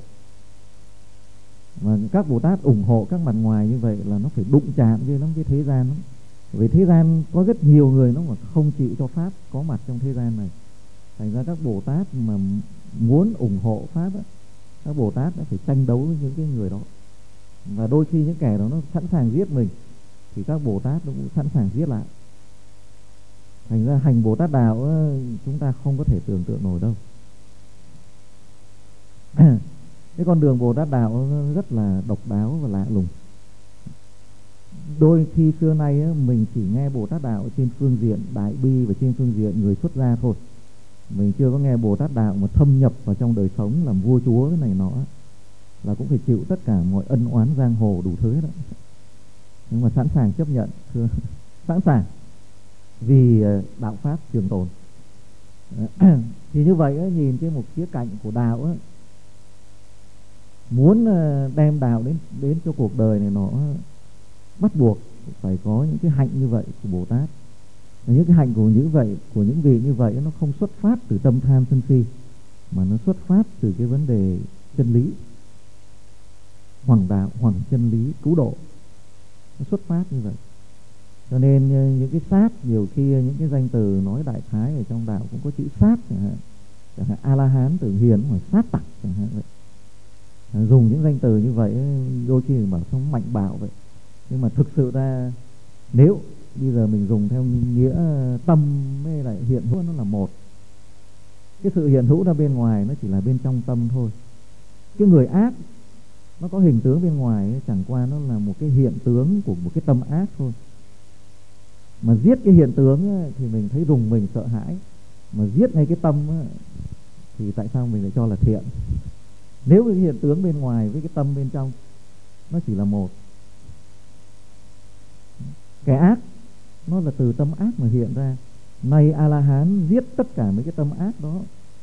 Mà các Bồ Tát ủng hộ các mặt ngoài như vậy là nó phải đụng chạm với cái thế gian lắm. Vì thế gian có rất nhiều người nó mà không chịu cho pháp có mặt trong thế gian này. Thành ra các Bồ Tát mà muốn ủng hộ pháp các Bồ Tát đã phải tranh đấu với những cái người đó. Và đôi khi những kẻ đó nó sẵn sàng giết mình thì các Bồ Tát nó cũng sẵn sàng giết lại. Thành ra hành Bồ Tát Đạo chúng ta không có thể tưởng tượng nổi đâu. Cái con đường Bồ Tát Đạo rất là độc đáo và lạ lùng. Đôi khi xưa nay á, mình chỉ nghe Bồ Tát Đạo trên phương diện đại bi và trên phương diện người xuất gia thôi. Mình chưa có nghe Bồ Tát Đạo mà thâm nhập vào trong đời sống làm vua chúa cái này nọ, là cũng phải chịu tất cả mọi ân oán giang hồ đủ thứ đó. Nhưng mà sẵn sàng chấp nhận, thưa, sẵn sàng vì đạo pháp trường tồn. Thì như vậy á, nhìn trên một khía cạnh của đạo á, muốn đem đạo đến cho cuộc đời này nó bắt buộc phải có những cái hạnh như vậy của Bồ Tát. Và những cái hạnh của những vị như vậy nó không xuất phát từ tâm tham sân si, mà nó xuất phát từ cái vấn đề chân lý, hoằng đạo, hoằng chân lý, cứu độ. Nó xuất phát như vậy. Cho nên những cái sát, nhiều khi những cái danh từ nói đại khái ở trong đạo cũng có chữ sát, chẳng hạn A La Hán, Tử Hiền hoặc sát tặc chẳng hạn vậy. Dùng những danh từ như vậy đôi khi mình bảo không mạnh bạo vậy, nhưng mà thực sự ra nếu bây giờ mình dùng theo nghĩa tâm với lại hiện hữu, nó là một. Cái sự hiện hữu ra bên ngoài nó chỉ là bên trong tâm thôi. Cái người ác nó có hình tướng bên ngoài, chẳng qua nó là một cái hiện tướng của một cái tâm ác thôi. Mà giết cái hiện tướng thì mình thấy rùng mình sợ hãi, mà giết ngay cái tâm thì tại sao mình lại cho là thiện? Nếu cái hiện tướng bên ngoài với cái tâm bên trong nó chỉ là một. Cái ác nó là từ tâm ác mà hiện ra. Nay A-la-hán giết tất cả mấy cái tâm ác đó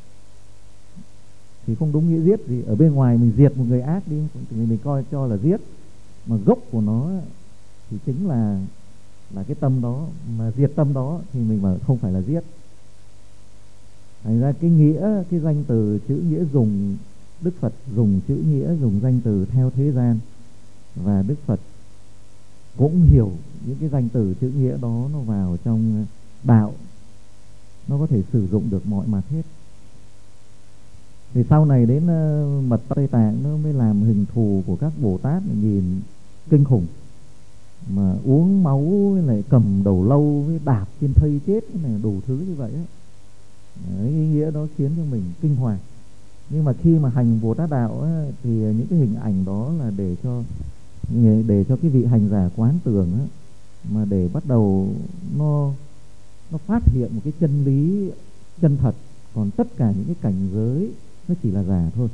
thì không đúng nghĩa giết gì. Ở bên ngoài mình diệt một người ác đi thì mình coi cho là giết, mà gốc của nó thì chính là cái tâm đó. Mà diệt tâm đó thì mình mà không phải là giết. Thành ra cái nghĩa, cái danh từ chữ nghĩa dùng, Đức Phật dùng chữ nghĩa, dùng danh từ theo thế gian, và Đức Phật cũng hiểu những cái danh từ chữ nghĩa đó nó vào trong đạo, nó có thể sử dụng được mọi mặt hết. Thì sau này đến mật Tây Tạng nó mới làm hình thù của các Bồ Tát nhìn kinh khủng, mà uống máu với lại cầm đầu lâu với đạp trên thây chết cái này, đủ thứ như vậy ấy. Cái ý nghĩa đó khiến cho mình kinh hoàng. Nhưng mà khi mà hành Bồ Tát Đạo ấy, thì những cái hình ảnh đó là để cho cái vị hành giả quán tưởng ấy, mà để bắt đầu nó phát hiện một cái chân lý chân thật. Còn tất cả những cái cảnh giới nó chỉ là giả thôi.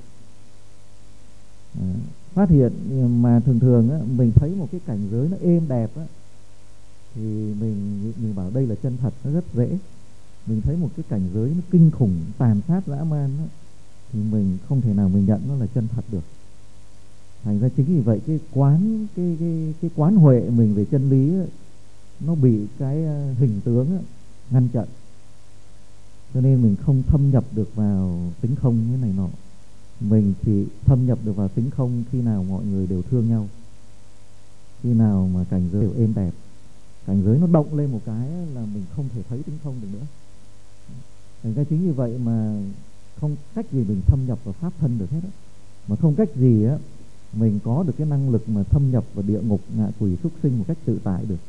Phát hiện mà thường á, mình thấy một cái cảnh giới nó êm đẹp á, thì mình bảo đây là chân thật, nó rất dễ. Mình thấy một cái cảnh giới nó kinh khủng, tàn sát dã man á, thì mình không thể nào mình nhận nó là chân thật được. Thành ra chính vì vậy cái quán huệ mình về chân lý ấy, nó bị cái hình tướng ấy, ngăn chặn. Cho nên mình không thâm nhập được vào tính không cái này nọ. Mình chỉ thâm nhập được vào tính không khi nào mọi người đều thương nhau, khi nào mà cảnh giới đều êm đẹp. Cảnh giới nó động lên một cái là mình không thể thấy tính không được nữa. Thành ra chính vì vậy mà không cách gì mình thâm nhập vào pháp thân được hết á. Mà không cách gì á mình có được cái năng lực mà thâm nhập vào địa ngục, ngạ quỷ, súc sinh một cách tự tại được.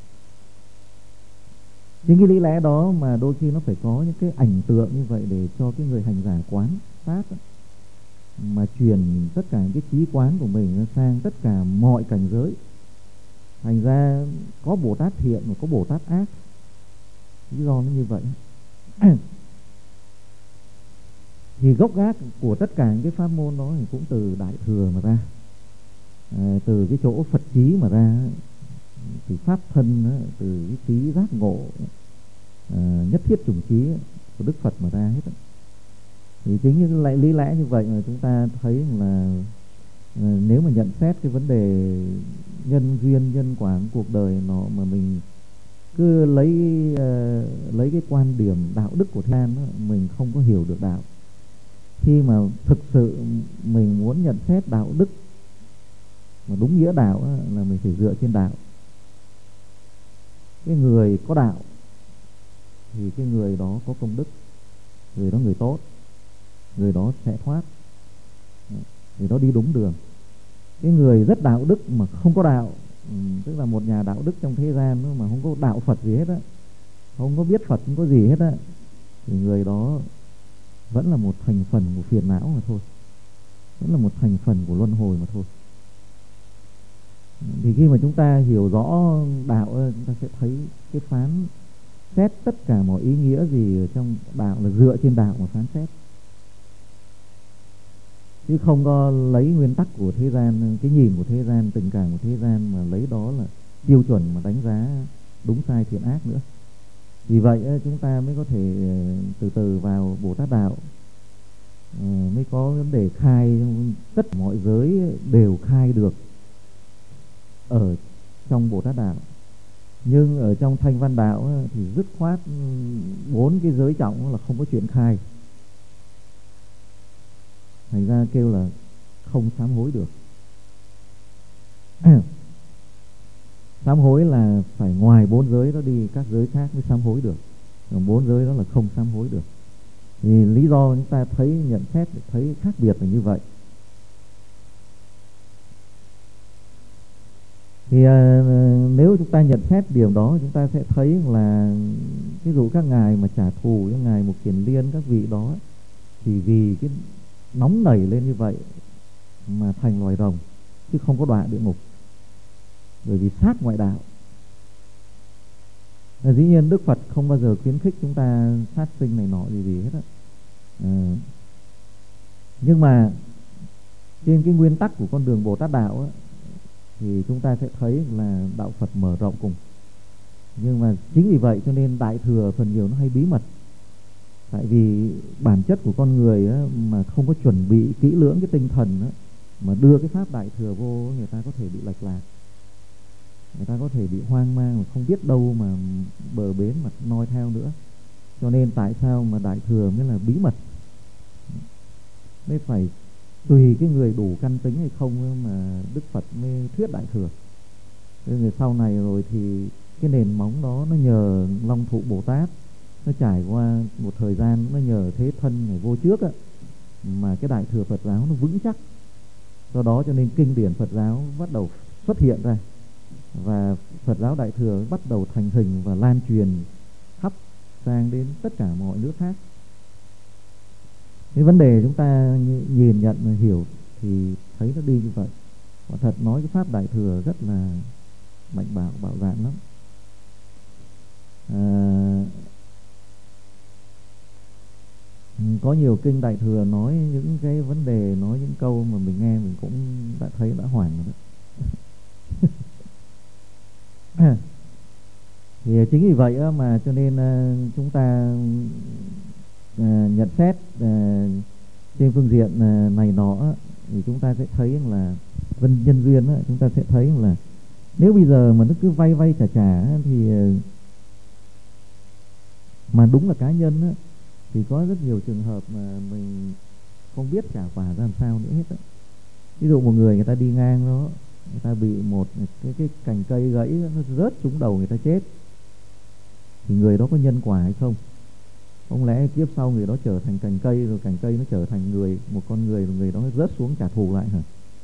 Chính cái lý lẽ đó mà đôi khi nó phải có những cái ảnh tượng như vậy để cho cái người hành giả quán sát á, mà truyền tất cả những cái trí quán của mình sang tất cả mọi cảnh giới. Thành ra có Bồ Tát thiện và có Bồ Tát ác, lý do nó như vậy. Thì gốc gác của tất cả những cái pháp môn đó thì cũng từ Đại Thừa mà ra, từ cái chỗ Phật trí mà ra, từ pháp thân, từ cái trí giác ngộ nhất thiết chủng trí của Đức Phật mà ra hết. Thì chính như lại lý lẽ như vậy mà chúng ta thấy là nếu mà nhận xét cái vấn đề nhân duyên, nhân quả cuộc đời nó, mà mình cứ lấy cái quan điểm đạo đức của thế gian, mình không có hiểu được đạo. Khi mà thực sự mình muốn nhận xét đạo đức mà đúng nghĩa đạo là mình phải dựa trên đạo. Cái người có đạo thì cái người đó có công đức, người đó người tốt, người đó sẽ thoát, người đó đi đúng đường. Cái người rất đạo đức mà không có đạo, tức là một nhà đạo đức trong thế gian mà không có đạo Phật gì hết á, không có biết Phật, không có gì hết á, thì người đó vẫn là một thành phần của phiền não mà thôi, vẫn là một thành phần của luân hồi mà thôi. Thì khi mà chúng ta hiểu rõ đạo, chúng ta sẽ thấy cái phán xét tất cả mọi ý nghĩa gì ở trong đạo là dựa trên đạo mà phán xét, chứ không có lấy nguyên tắc của thế gian, cái nhìn của thế gian, tình cảm của thế gian mà lấy đó là tiêu chuẩn mà đánh giá đúng sai thiện ác nữa. Vì vậy chúng ta mới có thể từ từ vào Bồ Tát đạo, mới có vấn đề khai tất cả mọi giới đều khai được ở trong Bồ Tát đạo. Nhưng ở trong Thanh Văn đạo thì dứt khoát 4 cái giới trọng là không có chuyện khai, thành ra kêu là không sám hối được. Sám hối là phải ngoài 4 giới đó đi, các giới khác mới sám hối được, còn 4 giới đó là không sám hối được. Thì lý do chúng ta thấy nhận xét thấy khác biệt là như vậy. Thì nếu chúng ta nhận xét điều đó, chúng ta sẽ thấy là ví dụ các ngài mà trả thù cho ngài Mục Kiền Liên, các vị đó thì vì cái nóng nảy lên như vậy mà thành loài rồng, chứ không có đọa địa ngục, bởi vì sát ngoại đạo. Dĩ nhiên Đức Phật không bao giờ khuyến khích chúng ta sát sinh này nọ gì hết á. Nhưng mà trên cái nguyên tắc của con đường Bồ Tát đạo á, thì chúng ta sẽ thấy là đạo Phật mở rộng cùng. Nhưng mà chính vì vậy cho nên Đại Thừa phần nhiều nó hay bí mật. Tại vì bản chất của con người á, mà không có chuẩn bị kỹ lưỡng cái tinh thần á, mà đưa cái pháp Đại Thừa vô, người ta có thể bị lệch lạc, người ta có thể bị hoang mang mà không biết đâu mà bờ bến mà noi theo nữa. Cho nên tại sao mà Đại Thừa mới là bí mật, mới phải tùy cái người đủ căn tính hay không mà Đức Phật mới thuyết Đại Thừa. Nên người sau này rồi thì cái nền móng đó nó nhờ Long Thụ Bồ Tát, nó trải qua một thời gian, nó nhờ thế thân ngày vô trước á, mà cái Đại Thừa Phật giáo nó vững chắc. Do đó cho nên kinh điển Phật giáo bắt đầu xuất hiện ra, và Phật giáo Đại Thừa bắt đầu thành hình và lan truyền khắp sang đến tất cả mọi nước khác. Cái vấn đề chúng ta nhìn nhận và hiểu thì thấy nó đi như vậy. Quả thật nói cái pháp Đại Thừa rất là mạnh bạo, bạo dạn lắm. Có nhiều kinh Đại Thừa nói những cái vấn đề, nói những câu mà mình nghe mình cũng đã thấy đã hoảng rồi đó. Thì chính vì vậy mà cho nên chúng ta nhận xét trên phương diện này nọ thì chúng ta sẽ thấy là nhân duyên, chúng ta sẽ thấy là nếu bây giờ mà nó cứ vay vay trả trả thì mà đúng là cá nhân thì có rất nhiều trường hợp mà mình không biết trả quả ra làm sao nữa hết. Ví dụ một người ta đi ngang đó, người ta bị một cái cành cây gãy nó rớt trúng đầu người ta chết, thì người đó có nhân quả hay không? Không lẽ kiếp sau người đó trở thành cành cây, rồi cành cây nó trở thành người, một con người, rồi người đó rớt xuống trả thù lại hả?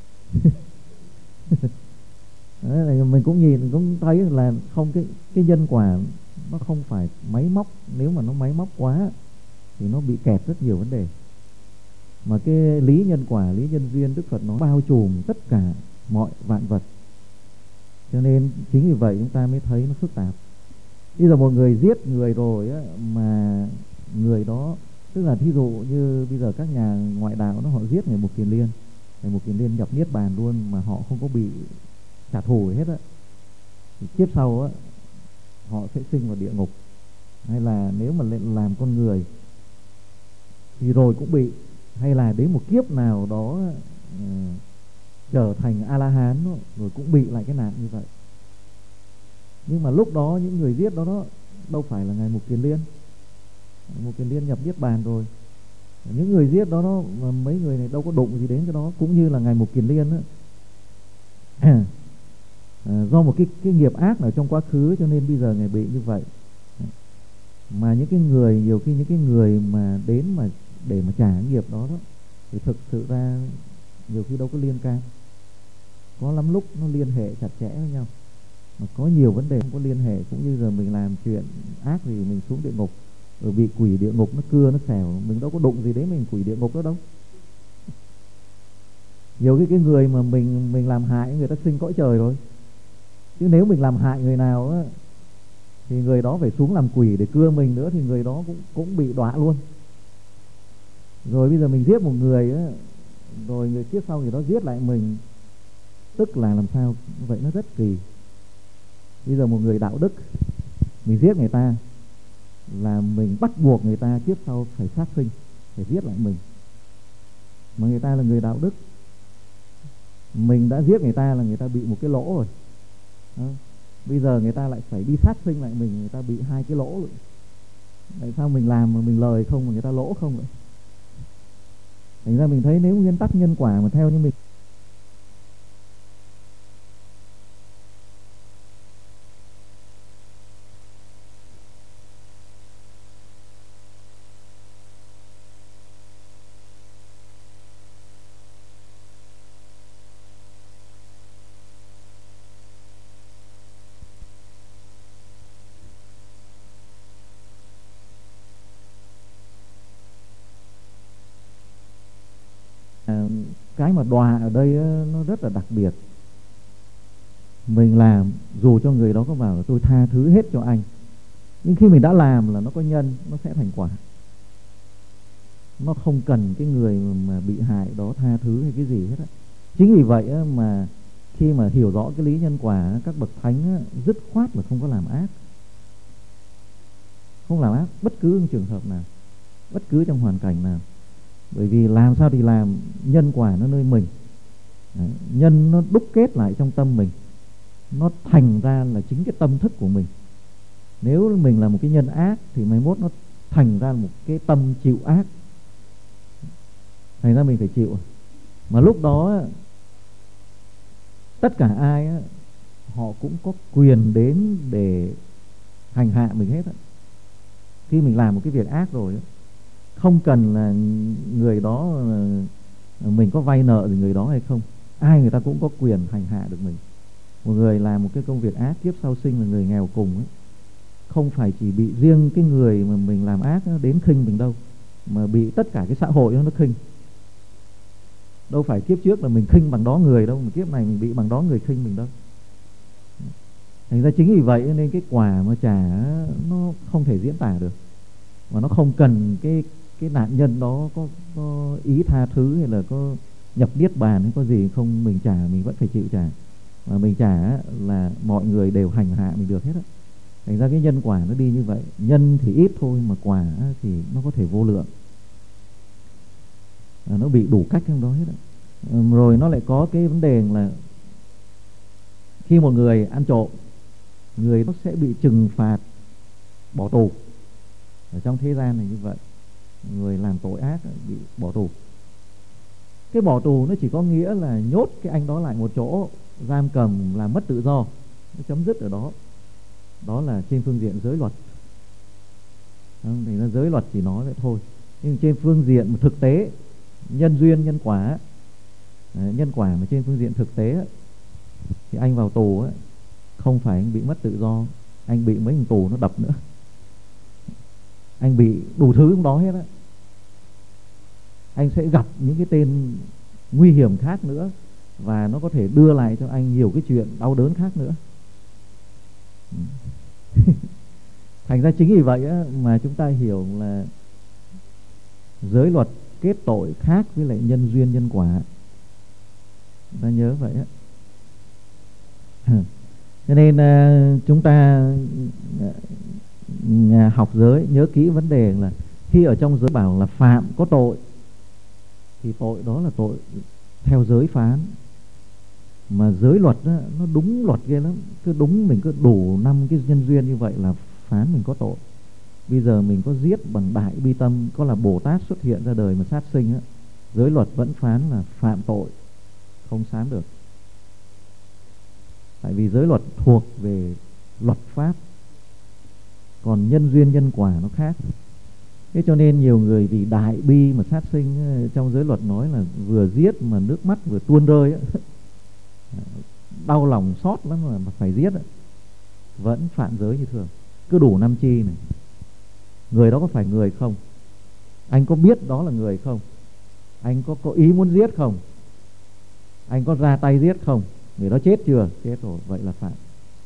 Đấy, mình cũng nhìn cũng thấy là không, cái nhân quả nó không phải máy móc. Nếu mà nó máy móc quá thì nó bị kẹt rất nhiều vấn đề. Mà cái lý nhân quả, lý nhân duyên Đức Phật nói bao trùm tất cả mọi vạn vật. Cho nên chính vì vậy chúng ta mới thấy nó phức tạp. Bây giờ một người giết người rồi á, mà người đó, tức là thí dụ như bây giờ các nhà ngoại đạo nó họ giết ngày Mục Kiền Liên, ngày Mục Kiền Liên nhập niết bàn luôn mà họ không có bị trả thù hết á, thì kiếp sau á họ sẽ sinh vào địa ngục. Hay là nếu mà làm con người thì rồi cũng bị, hay là đến một kiếp nào đó trở thành A-la-hán rồi cũng bị lại cái nạn như vậy. Nhưng mà lúc đó những người giết đó đâu phải là ngài Mục Kiền Liên. Mục Kiền Liên nhập niết bàn rồi, những người giết đó mà mấy người này đâu có đụng gì đến cái đó. Cũng như là ngài Mục Kiền Liên do một cái nghiệp ác ở trong quá khứ cho nên bây giờ ngài bị như vậy. Mà những cái người, nhiều khi những cái người mà đến mà để mà trả nghiệp đó thì thực sự ra nhiều khi đâu có liên can. Có lắm lúc nó liên hệ chặt chẽ với nhau, mà có nhiều vấn đề không có liên hệ. Cũng như giờ mình làm chuyện ác thì mình xuống địa ngục, rồi bị quỷ địa ngục nó cưa nó xẻo, mình đâu có đụng gì đến mình quỷ địa ngục đó đâu. Nhiều cái người mà mình làm hại người ta sinh cõi trời rồi, Chứ nếu mình làm hại người nào á, thì người đó phải xuống làm quỷ để cưa mình nữa, thì người đó cũng bị đọa luôn. Rồi bây giờ mình giết một người á, rồi người kiếp sau người đó giết lại mình, tức là làm sao? Vậy nó rất kỳ. Bây giờ một người đạo đức, mình giết người ta là mình bắt buộc người ta kiếp sau phải sát sinh, phải giết lại mình. Mà người ta là người đạo đức, mình đã giết người ta là người ta bị một cái lỗ rồi đó. Bây giờ người ta lại phải đi sát sinh lại mình, người ta bị 2 cái lỗ rồi. Tại sao mình làm mà mình lời không mà người ta lỗ không vậy? Thành ra mình thấy nếu nguyên tắc nhân quả mà theo như mình cái mà đọa ở đây nó rất là đặc biệt. Mình làm dù cho người đó có bảo là tôi tha thứ hết cho anh, nhưng khi mình đã làm là nó có nhân, nó sẽ thành quả. Nó không cần cái người mà bị hại đó tha thứ hay cái gì hết á. Chính vì vậy mà khi mà hiểu rõ cái lý nhân quả, các bậc thánh dứt khoát là không có làm ác. Không làm ác bất cứ trường hợp nào, bất cứ trong hoàn cảnh nào. Bởi vì làm sao thì làm, nhân quả nó nơi mình. Đấy, nhân nó đúc kết lại trong tâm mình, nó thành ra là chính cái tâm thức của mình. Nếu mình là một cái nhân ác thì mai mốt nó thành ra một cái tâm chịu ác, thành ra mình phải chịu. Mà lúc đó tất cả ai họ cũng có quyền đến để hành hạ mình hết. Khi mình làm một cái việc ác rồi, không cần là người đó mình có vay nợ gì người đó hay không, ai người ta cũng có quyền hành hạ được mình. Một người làm một cái công việc ác, kiếp sau sinh là người nghèo cùng ấy, không phải chỉ bị riêng cái người mà mình làm ác đến khinh mình đâu, mà bị tất cả cái xã hội nó khinh. Đâu phải kiếp trước là mình khinh bằng đó người đâu, mà kiếp này mình bị bằng đó người khinh mình đâu. Thành ra chính vì vậy nên cái quả mà trả nó không thể diễn tả được, mà nó không cần cái nạn nhân đó có ý tha thứ hay là có nhập niết bàn hay có gì không, mình trả mình vẫn phải chịu trả. Mà mình trả là mọi người đều hành hạ mình được hết á. Thành ra cái nhân quả nó đi như vậy. Nhân thì ít thôi mà quả thì nó có thể vô lượng, nó bị đủ cách trong đó hết á. Rồi nó lại có cái vấn đề là khi một người ăn trộm, người đó sẽ bị trừng phạt bỏ tù. Ở trong thế gian này như vậy, người làm tội ác bị bỏ tù. Cái bỏ tù nó chỉ có nghĩa là nhốt cái anh đó lại một chỗ, giam cầm, làm mất tự do, nó chấm dứt ở đó. Đó là trên phương diện giới luật. Thì nó giới luật chỉ nói vậy thôi. Nhưng trên phương diện thực tế, nhân duyên, nhân quả, nhân quả mà trên phương diện thực tế thì anh vào tù không phải anh bị mất tự do, anh bị mấy thằng tù nó đập nữa, anh bị đủ thứ trong đó hết á. Anh sẽ gặp những cái tên nguy hiểm khác nữa, và nó có thể đưa lại cho anh nhiều cái chuyện đau đớn khác nữa. Thành ra chính vì vậy mà chúng ta hiểu là giới luật kết tội khác với lại nhân duyên nhân quả. Chúng ta nhớ vậy á. Cho nên chúng ta học giới nhớ kỹ vấn đề là khi ở trong giới bảo là phạm có tội, thì tội đó là tội theo giới phán. Mà giới luật đó, nó đúng luật ghê lắm. Cứ đúng mình cứ đủ 5 cái nhân duyên như vậy là phán mình có tội. Bây giờ mình có giết bằng đại bi tâm, có là Bồ Tát xuất hiện ra đời mà sát sinh á, giới luật vẫn phán là phạm tội, không sám được. Tại vì giới luật thuộc về luật pháp, còn nhân duyên nhân quả nó khác. Thế cho nên nhiều người vì đại bi mà sát sinh, trong giới luật nói là vừa giết mà nước mắt vừa tuôn rơi ấy. Đau lòng xót lắm mà phải giết ấy. Vẫn phạm giới như thường. Cứ đủ 5 chi này. Người đó có phải người không? Anh có biết đó là người không? Anh có ý muốn giết không? Anh có ra tay giết không? Người đó chết chưa? Chết rồi, vậy là phạm.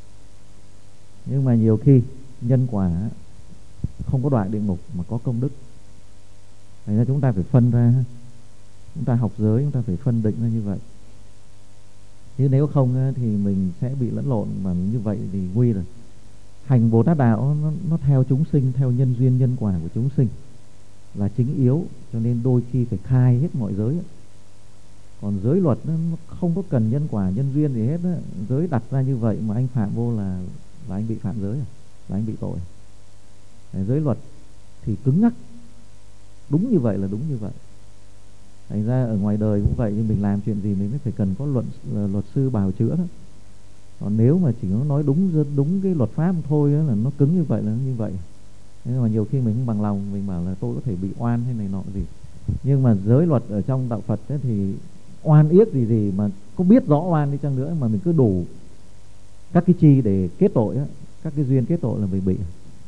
Nhưng mà nhiều khi nhân quả không có đọa địa ngục mà có công đức. Thành ra chúng ta phải phân ra, chúng ta học giới chúng ta phải phân định ra như vậy. Chứ nếu không thì mình sẽ bị lẫn lộn, và như vậy thì nguy rồi. Hành Bồ Tát đạo nó theo chúng sinh, theo nhân duyên nhân quả của chúng sinh là chính yếu, cho nên đôi khi phải khai hết mọi giới. Còn giới luật nó không có cần nhân quả nhân duyên gì hết á. Giới đặt ra như vậy mà anh phạm vô là anh bị phạm giới, là anh bị tội. Giới luật thì cứng nhắc, đúng như vậy là đúng như vậy. Thành ra ở ngoài đời cũng vậy, nhưng mình làm chuyện gì mình mới phải cần có luật sư bào chữa đó. Còn nếu mà chỉ có nói đúng cái luật pháp thôi đó, là nó cứng như vậy là như vậy. Nhưng mà nhiều khi mình không bằng lòng, mình bảo là tôi có thể bị oan hay này nọ gì. Nhưng mà giới luật ở trong đạo Phật ấy thì oan yết gì mà có biết rõ oan đi chăng nữa mà mình cứ đủ các cái chi để kết tội á, các cái duyên kết tội là mình bị.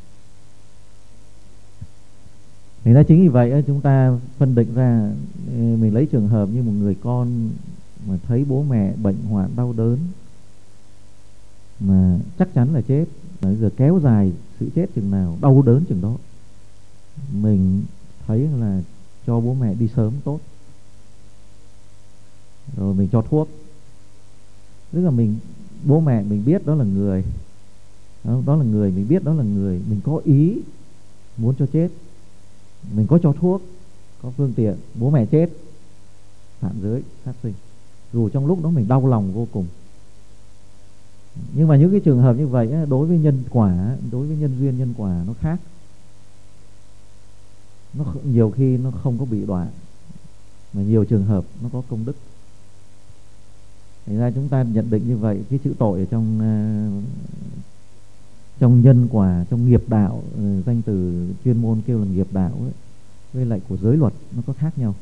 Thì ra chính vì vậy chúng ta phân định ra, mình lấy trường hợp như một người con mà thấy bố mẹ bệnh hoạn đau đớn mà chắc chắn là chết, bây giờ kéo dài sự chết chừng nào, đau đớn chừng đó, mình thấy là cho bố mẹ đi sớm tốt, rồi mình cho thuốc. Tức là bố mẹ mình biết đó là người, đó là người, mình biết đó là người, mình có ý muốn cho chết, mình có cho thuốc, có phương tiện, bố mẹ chết, phạm giới sát sinh. Dù trong lúc đó mình đau lòng vô cùng. Nhưng mà những cái trường hợp như vậy đối với nhân quả, đối với nhân duyên nhân quả nó khác. Nó nhiều khi nó không có bị đọa, mà nhiều trường hợp nó có công đức. Thành ra chúng ta nhận định như vậy, cái chữ tội ở trong nhân quả, trong nghiệp đạo, danh từ chuyên môn kêu là nghiệp đạo ấy, với lại của giới luật nó có khác nhau.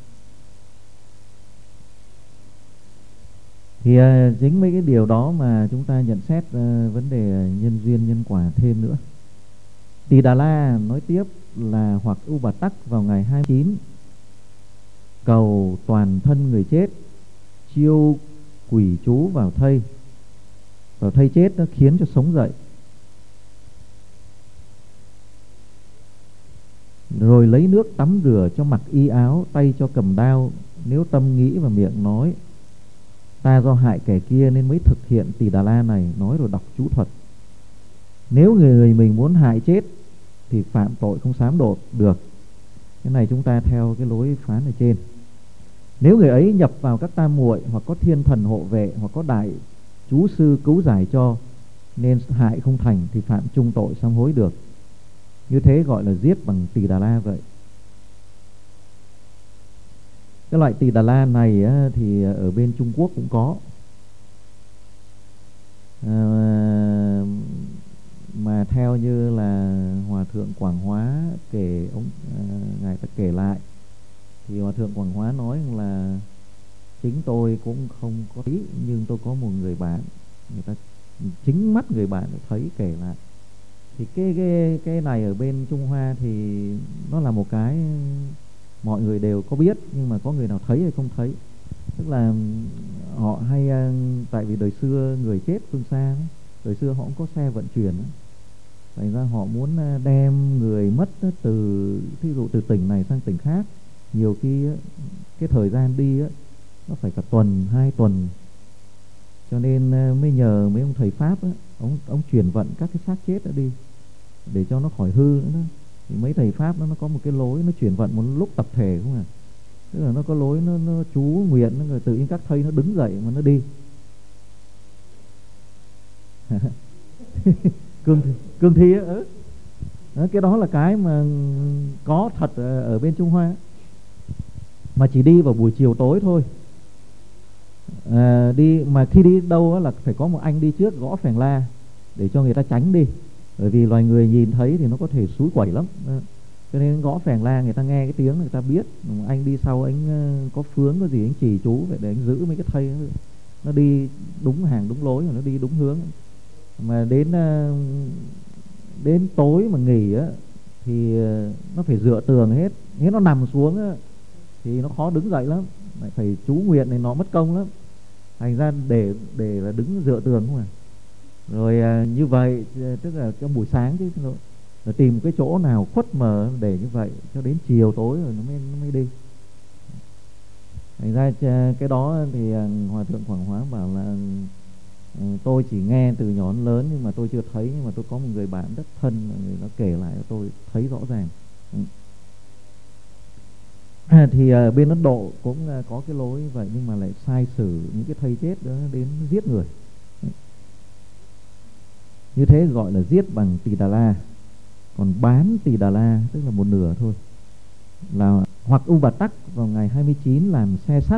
Thì chính mấy cái điều đó mà chúng ta nhận xét vấn đề nhân duyên nhân quả thêm nữa. Tỳ Đà La nói tiếp là hoặc U Bà Tắc vào ngày 29 cầu toàn thân người chết, chiêu quỷ chú vào thây chết, nó khiến cho sống dậy, rồi lấy nước tắm rửa cho mặc y áo, tay cho cầm đao. Nếu tâm nghĩ và miệng nói ta do hại kẻ kia nên mới thực hiện Tỳ Đà La này, nói rồi đọc chú thuật. Nếu người mình muốn hại chết thì phạm tội không sám đột được. Cái này chúng ta theo cái lối phán ở trên. Nếu người ấy nhập vào các tam muội, hoặc có thiên thần hộ vệ, hoặc có đại chú sư cứu giải cho, nên hại không thành thì phạm chung tội sám hối được. Như thế gọi là giết bằng Tỳ Đà La vậy. Cái loại Tỳ Đà La này thì ở bên Trung Quốc cũng có. Mà theo như là Hòa thượng Quảng Hóa kể, ngài ta kể lại, thì Hòa thượng Quảng Hóa nói là chính tôi cũng không có ý, nhưng tôi có một người bạn, người ta chính mắt người bạn thấy kể lại. Thì cái này ở bên Trung Hoa thì nó là một cái mọi người đều có biết, nhưng mà có người nào thấy hay không thấy. Tức là họ hay, tại vì đời xưa người chết phương xa, đời xưa họ cũng có xe vận chuyển, thành ra họ muốn đem người mất từ, thí dụ từ tỉnh này sang tỉnh khác, nhiều khi cái thời gian đi nó phải cả tuần, 2 tuần, cho nên mới nhờ mấy ông thầy Pháp ông chuyển vận các cái xác chết đi để cho nó khỏi hư nữa đó. Thì mấy thầy Pháp nó có một cái lối nó chuyển vận một lúc tập thể không à, tức là nó có lối nó chú nguyện, nó tự nhiên các thầy nó đứng dậy mà nó đi. cương thi á, cái đó là cái mà có thật ở bên Trung Hoa, mà chỉ đi vào buổi chiều tối thôi. Đi mà khi đi đâu là phải có một anh đi trước gõ phèn la để cho người ta tránh đi, bởi vì loài người nhìn thấy thì nó có thể xúi quẩy lắm, cho nên gõ phèn la người ta nghe cái tiếng người ta biết. Anh đi sau anh có phướng có gì anh chỉ chú vậy để anh giữ mấy cái thây nó đi đúng hàng đúng lối, mà nó đi đúng hướng. Mà đến tối mà nghỉ thì nó phải dựa tường hết, nếu nó nằm xuống thì nó khó đứng dậy lắm, lại phải chú nguyện này nó mất công lắm. Thành ra để là đứng dựa tường không à. Rồi như vậy tức là trong buổi sáng chứ, rồi tìm cái chỗ nào khuất mờ để như vậy cho đến chiều tối rồi nó mới đi. Thành ra cái đó thì Hòa thượng Quảng Hóa bảo là tôi chỉ nghe từ nhỏ đến lớn nhưng mà tôi chưa thấy, nhưng mà tôi có một người bạn rất thân, người nó kể lại cho tôi thấy rõ ràng. Thì bên Ấn Độ cũng có cái lối vậy, nhưng mà lại sai sử những cái thây chết đó đến giết người. Như thế gọi là giết bằng Tỳ Đà La. Còn bán Tỳ Đà La tức là một nửa thôi, là hoặc U Bà Tắc vào ngày 29 làm xe sắt,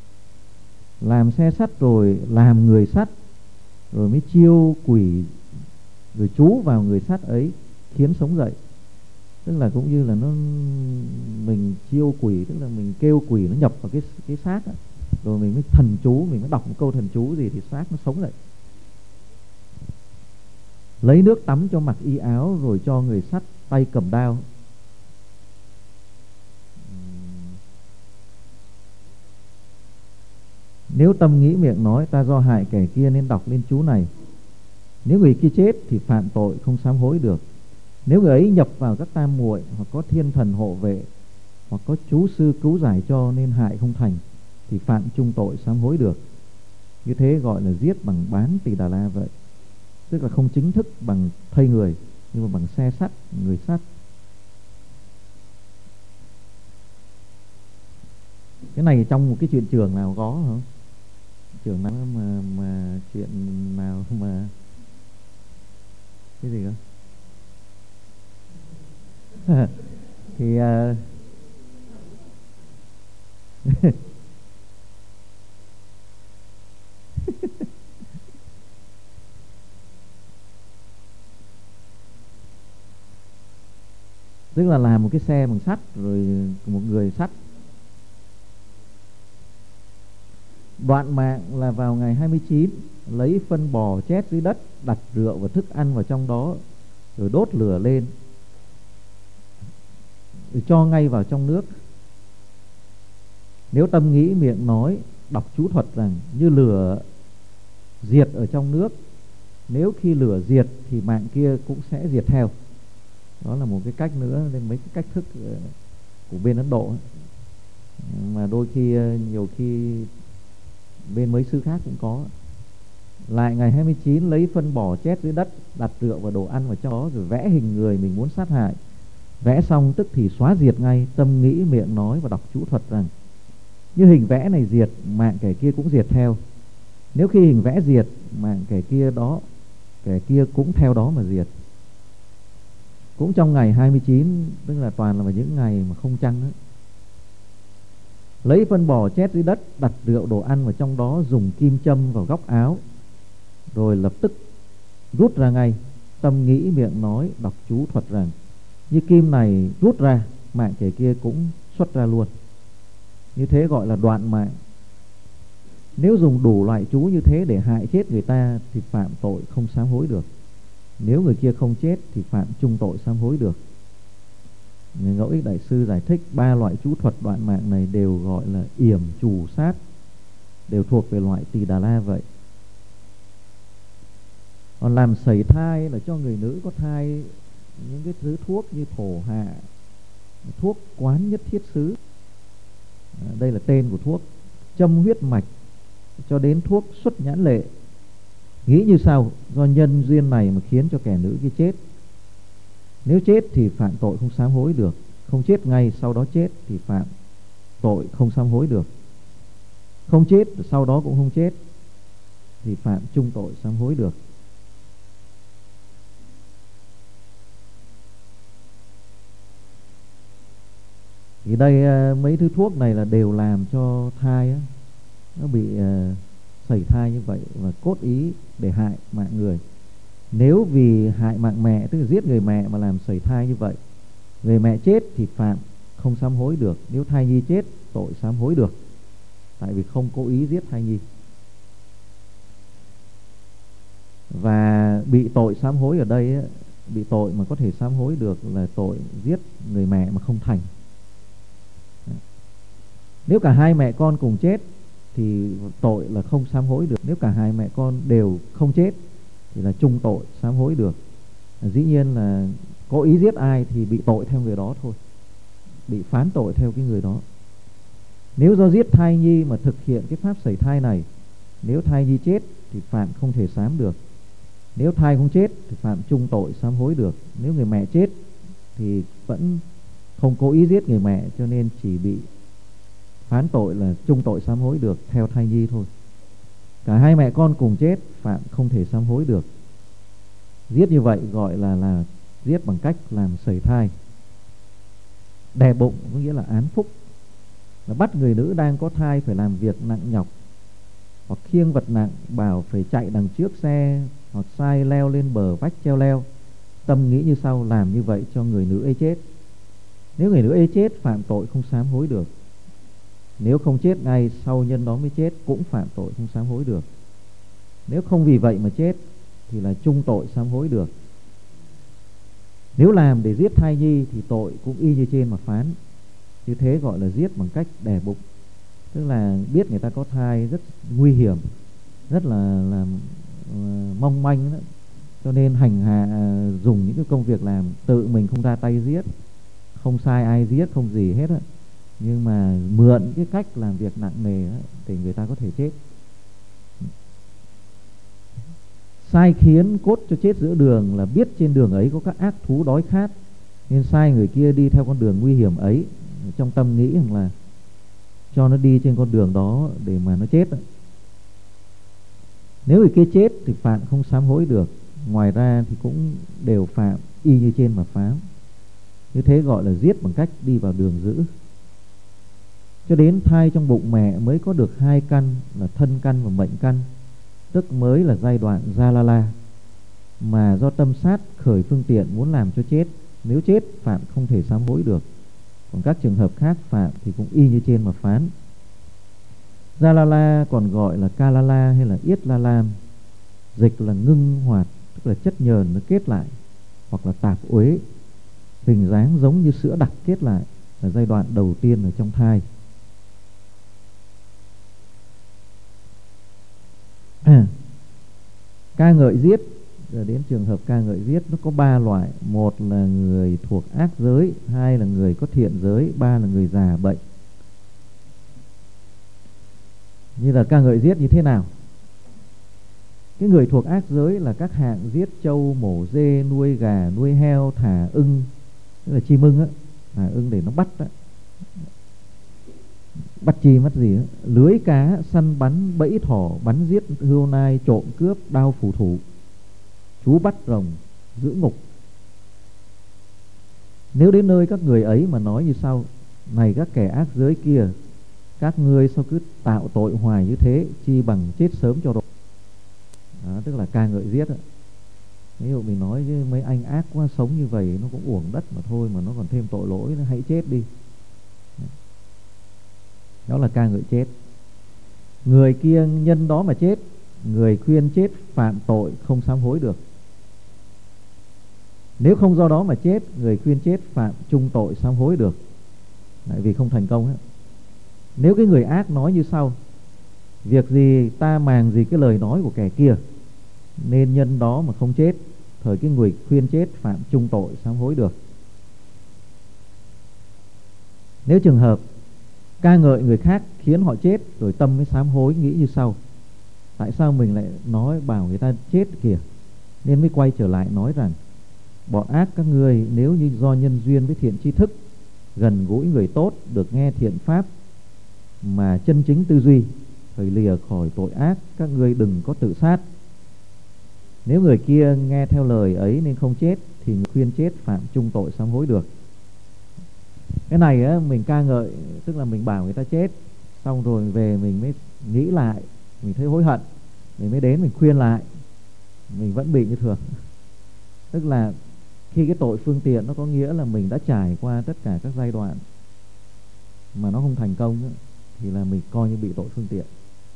rồi làm người sắt, rồi mới chiêu quỷ rồi chú vào người sắt ấy khiến sống dậy. Tức là cũng như là mình chiêu quỷ, tức là mình kêu quỷ nó nhập vào cái xác đó, rồi mình mới thần chú, mình mới đọc một câu thần chú gì thì xác nó sống dậy. Lấy nước tắm cho mặc y áo, rồi cho người sắt tay cầm đao. Nếu tâm nghĩ miệng nói ta do hại kẻ kia nên đọc lên chú này. Nếu người kia chết thì phạm tội không sám hối được. Nếu người ấy nhập vào các tam muội, hoặc có thiên thần hộ vệ, hoặc có chú sư cứu giải cho nên hại không thành, thì phạm chung tội sám hối được. Như thế gọi là giết bằng bán Tỳ Đà La vậy. Tức là không chính thức bằng thây người, nhưng mà bằng xe sắt, người sắt. Cái này trong một cái chuyện trường nào có không? Trường nào mà chuyện nào mà cái gì cơ? Thì tức là làm một cái xe bằng sắt, rồi một người sắt. Đoạn mạng là vào ngày 29, lấy phân bò chét dưới đất, đặt rượu và thức ăn vào trong đó, rồi đốt lửa lên, rồi cho ngay vào trong nước. Nếu tâm nghĩ miệng nói, đọc chú thuật rằng như lửa diệt ở trong nước, nếu khi lửa diệt thì mạng kia cũng sẽ diệt theo. Đó là một cái cách nữa, nên mấy cái cách thức của bên Ấn Độ ấy. Mà đôi khi nhiều khi bên mấy sư khác cũng có. Lại ngày 29 lấy phân bò chét dưới đất, đặt rượu và đồ ăn vào trong đó, rồi vẽ hình người mình muốn sát hại. Vẽ xong tức thì xóa diệt ngay, tâm nghĩ miệng nói và đọc chú thuật rằng như hình vẽ này diệt, mạng kẻ kia cũng diệt theo. Nếu khi hình vẽ diệt, mạng kẻ kia cũng theo đó mà diệt. Cũng trong ngày 29, tức là toàn là vào những ngày mà không trăng đó. Lấy phân bò chét dưới đất, đặt rượu đồ ăn vào trong đó, dùng kim châm vào góc áo, rồi lập tức rút ra ngay, tâm nghĩ miệng nói đọc chú thuật rằng như kim này rút ra, mạng kẻ kia cũng xuất ra luôn. Như thế gọi là đoạn mạng. Nếu dùng đủ loại chú như thế để hại chết người ta thì phạm tội không sám hối được. Nếu người kia không chết thì phạm chung tội sám hối được. Người Ngẫu Ích Đại Sư giải thích 3 loại chú thuật đoạn mạng này đều gọi là yểm trù sát, đều thuộc về loại Tỳ Đà La vậy. Còn làm sẩy thai là cho người nữ có thai những cái thứ thuốc như thổ hạ, thuốc Quán Nhất Thiết Xứ, đây là tên của thuốc, châm huyết mạch, cho đến thuốc xuất nhãn lệ. Nghĩ như sau: do nhân duyên này mà khiến cho kẻ nữ kia chết. Nếu chết thì phạm tội không sám hối được. Không chết ngay sau đó chết thì phạm tội không sám hối được. Không chết sau đó cũng không chết thì phạm chung tội sám hối được. Thì đây mấy thứ thuốc này là đều làm cho thai á, nó bị sẩy thai như vậy, và cốt ý để hại mạng người. Nếu vì hại mạng mẹ, tức là giết người mẹ mà làm sẩy thai như vậy, người mẹ chết thì phạm không sám hối được. Nếu thai nhi chết, tội sám hối được, tại vì không cố ý giết thai nhi. Và bị tội sám hối ở đây ấy, bị tội mà có thể sám hối được là tội giết người mẹ mà không thành. Nếu cả hai mẹ con cùng chết thì tội là không sám hối được. Nếu cả hai mẹ con đều không chết thì là chung tội sám hối được. Dĩ nhiên là có ý giết ai thì bị tội theo người đó thôi, bị phán tội theo cái người đó. Nếu do giết thai nhi mà thực hiện cái pháp sẩy thai này, nếu thai nhi chết thì phạm không thể sám được. Nếu thai không chết thì phạm chung tội sám hối được. Nếu người mẹ chết thì vẫn không cố ý giết người mẹ, cho nên chỉ bị phán tội là chung tội sám hối được theo thai nhi thôi. Cả hai mẹ con cùng chết phạm không thể sám hối được. Giết như vậy gọi là giết bằng cách làm sẩy thai. Đè bụng có nghĩa là án phúc, là bắt người nữ đang có thai phải làm việc nặng nhọc, hoặc khiêng vật nặng, bảo phải chạy đằng trước xe, hoặc sai leo lên bờ vách treo leo. Tâm nghĩ như sau: làm như vậy cho người nữ ấy chết. Nếu người nữ ấy chết phạm tội không sám hối được. Nếu không chết ngay sau nhân đó mới chết cũng phạm tội không sám hối được. Nếu không vì vậy mà chết thì là chung tội sám hối được. Nếu làm để giết thai nhi thì tội cũng y như trên mà phán. Như thế gọi là giết bằng cách đè bụng. Tức là biết người ta có thai rất nguy hiểm, rất là mong manh đó. Cho nên hành hạ, dùng những cái công việc làm, tự mình không ra tay giết, không sai ai giết, không gì hết á, nhưng mà mượn cái cách làm việc nặng nề đó, thì người ta có thể chết. Sai khiến cốt cho chết giữa đường là biết trên đường ấy có các ác thú đói khát, nên sai người kia đi theo con đường nguy hiểm ấy, trong tâm nghĩ rằng là cho nó đi trên con đường đó để mà nó chết. Nếu người kia chết thì phạm không sám hối được. Ngoài ra thì cũng đều phạm y như trên mà phán. Như thế gọi là giết bằng cách đi vào đường dữ. Cho đến thai trong bụng mẹ mới có được hai căn là thân căn và mệnh căn, tức mới là giai đoạn Jalala, mà do tâm sát khởi phương tiện muốn làm cho chết. Nếu chết phạm không thể sám hối được. Còn các trường hợp khác phạm thì cũng y như trên mà phán. Jalala còn gọi là Kalala hay là Yết La Lam, dịch là ngưng hoạt, tức là chất nhờn nó kết lại, hoặc là tạp uế, hình dáng giống như sữa đặc kết lại, là giai đoạn đầu tiên ở trong thai. Ca ngợi giết, giờ đến trường hợp ca ngợi giết nó có 3 loại. Một là người thuộc ác giới, hai là người có thiện giới, ba là người già bệnh. Như là ca ngợi giết như thế nào? Cái người thuộc ác giới là các hạng giết trâu, mổ dê, nuôi gà, nuôi heo, thả ưng, tức là chim ưng á, thả ưng để nó bắt á, bắt chim bắt gì á, lưới cá, săn bắn, bẫy thỏ, bắn giết hươu nai, trộm cướp, đao phủ thủ, chú bắt rồng, giữ ngục. Nếu đến nơi các người ấy mà nói như sau: này các kẻ ác giới kia, các ngươi sao cứ tạo tội hoài như thế, chi bằng chết sớm cho rồi. Đó, tức là ca ngợi giết. Ví dụ mình nói chứ mấy anh ác quá, sống như vậy nó cũng uổng đất mà thôi, mà nó còn thêm tội lỗi, nó hãy chết đi. Đó là ca ngợi chết. Người kia nhân đó mà chết, người khuyên chết phạm tội không sám hối được. Nếu không do đó mà chết, người khuyên chết phạm chung tội sám hối được, tại vì không thành công ấy. Nếu cái người ác nói như sau: việc gì ta màng gì cái lời nói của kẻ kia, nên nhân đó mà không chết, thời cái người khuyên chết phạm chung tội sám hối được. Nếu trường hợp ca ngợi người khác khiến họ chết, rồi tâm mới sám hối nghĩ như sau: tại sao mình lại nói bảo người ta chết kìa, nên mới quay trở lại nói rằng: bọn ác các ngươi, nếu như do nhân duyên với thiện tri thức, gần gũi người tốt, được nghe thiện pháp mà chân chính tư duy, thời lìa khỏi tội ác, các ngươi đừng có tự sát. Nếu người kia nghe theo lời ấy nên không chết, thì người khuyên chết phạm chung tội sám hối được. Cái này á, mình ca ngợi, tức là mình bảo người ta chết, xong rồi về mình mới nghĩ lại, mình thấy hối hận, mình mới đến mình khuyên lại, mình vẫn bị như thường. Tức là khi cái tội phương tiện nó có nghĩa là mình đã trải qua tất cả các giai đoạn mà nó không thành công đó, thì là mình coi như bị tội phương tiện.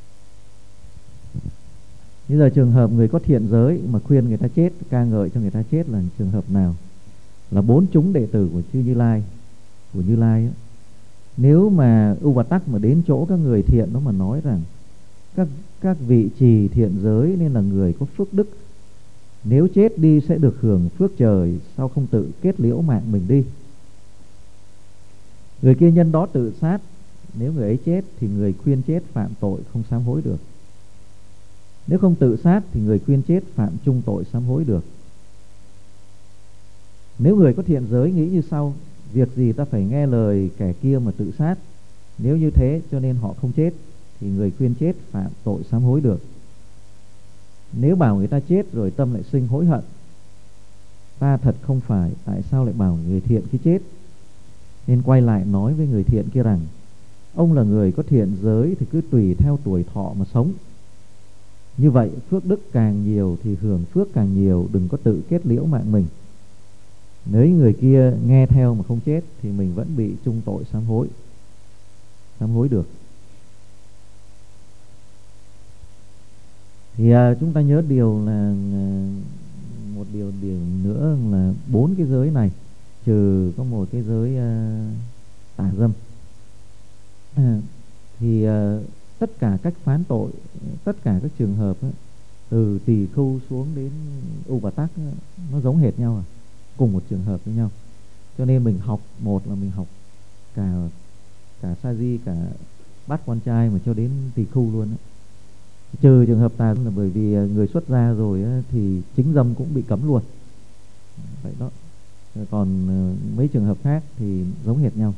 Bây giờ trường hợp người có thiện giới mà khuyên người ta chết, ca ngợi cho người ta chết là trường hợp nào? Là 4 chúng đệ tử của chư Như Lai, của Như Lai ấy. Nếu mà U Bà Tắc mà đến chỗ các người thiện đó mà nói rằng các vị trì thiện giới nên là người có phước đức, Nếu chết đi sẽ được hưởng phước trời, sao không tự kết liễu mạng mình đi? Người kia nhân đó tự sát, nếu người ấy chết thì người khuyên chết phạm tội không sám hối được. Nếu không tự sát thì người khuyên chết phạm chung tội sám hối được. Nếu người có thiện giới nghĩ như sau: việc gì ta phải nghe lời kẻ kia mà tự sát, nếu như thế cho nên họ không chết, thì người khuyên chết phạm tội sám hối được. Nếu bảo người ta chết rồi tâm lại sinh hối hận: ta thật không phải, tại sao lại bảo người thiện kia chết? Nên quay lại nói với người thiện kia rằng: ông là người có thiện giới thì cứ tùy theo tuổi thọ mà sống. Như vậy phước đức càng nhiều thì hưởng phước càng nhiều, đừng có tự kết liễu mạng mình. Nếu người kia nghe theo mà không chết thì mình vẫn bị chung tội sám hối được. Thì chúng ta nhớ điều là một điều nữa là 4 cái giới này, trừ có một cái giới tà dâm, thì tất cả cách phán tội, tất cả các trường hợp từ tỳ khưu xuống đến U Bà Tắc nó giống hệt nhau, cùng một trường hợp với nhau. Cho nên mình học, một là mình học cả sa di, cả bát quan trai mà cho đến tỳ khưu luôn. Trừ trường hợp tà là bởi vì người xuất gia rồi thì chính dâm cũng bị cấm luôn. Vậy đó. Còn mấy trường hợp khác thì giống hệt nhau.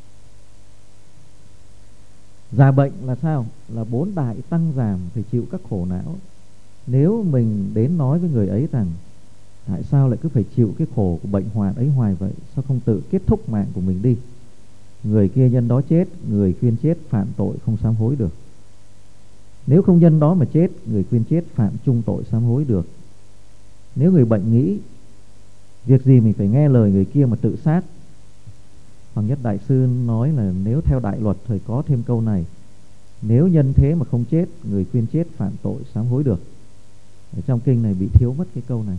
Già bệnh là sao? Là 4 đại tăng giảm phải chịu các khổ não. Nếu mình đến nói với người ấy rằng: tại sao lại cứ phải chịu cái khổ của bệnh hoạn ấy hoài vậy, sao không tự kết thúc mạng của mình đi? Người kia nhân đó chết, người khuyên chết phạm tội không sám hối được. Nếu không nhân đó mà chết, người khuyên chết phạm chung tội sám hối được. Nếu người bệnh nghĩ: việc gì mình phải nghe lời người kia mà tự sát? Hoàng Nhất Đại Sư nói là nếu theo đại luật thời có thêm câu này: nếu nhân thế mà không chết, người khuyên chết phạm tội sám hối được. Ở trong kinh này bị thiếu mất cái câu này.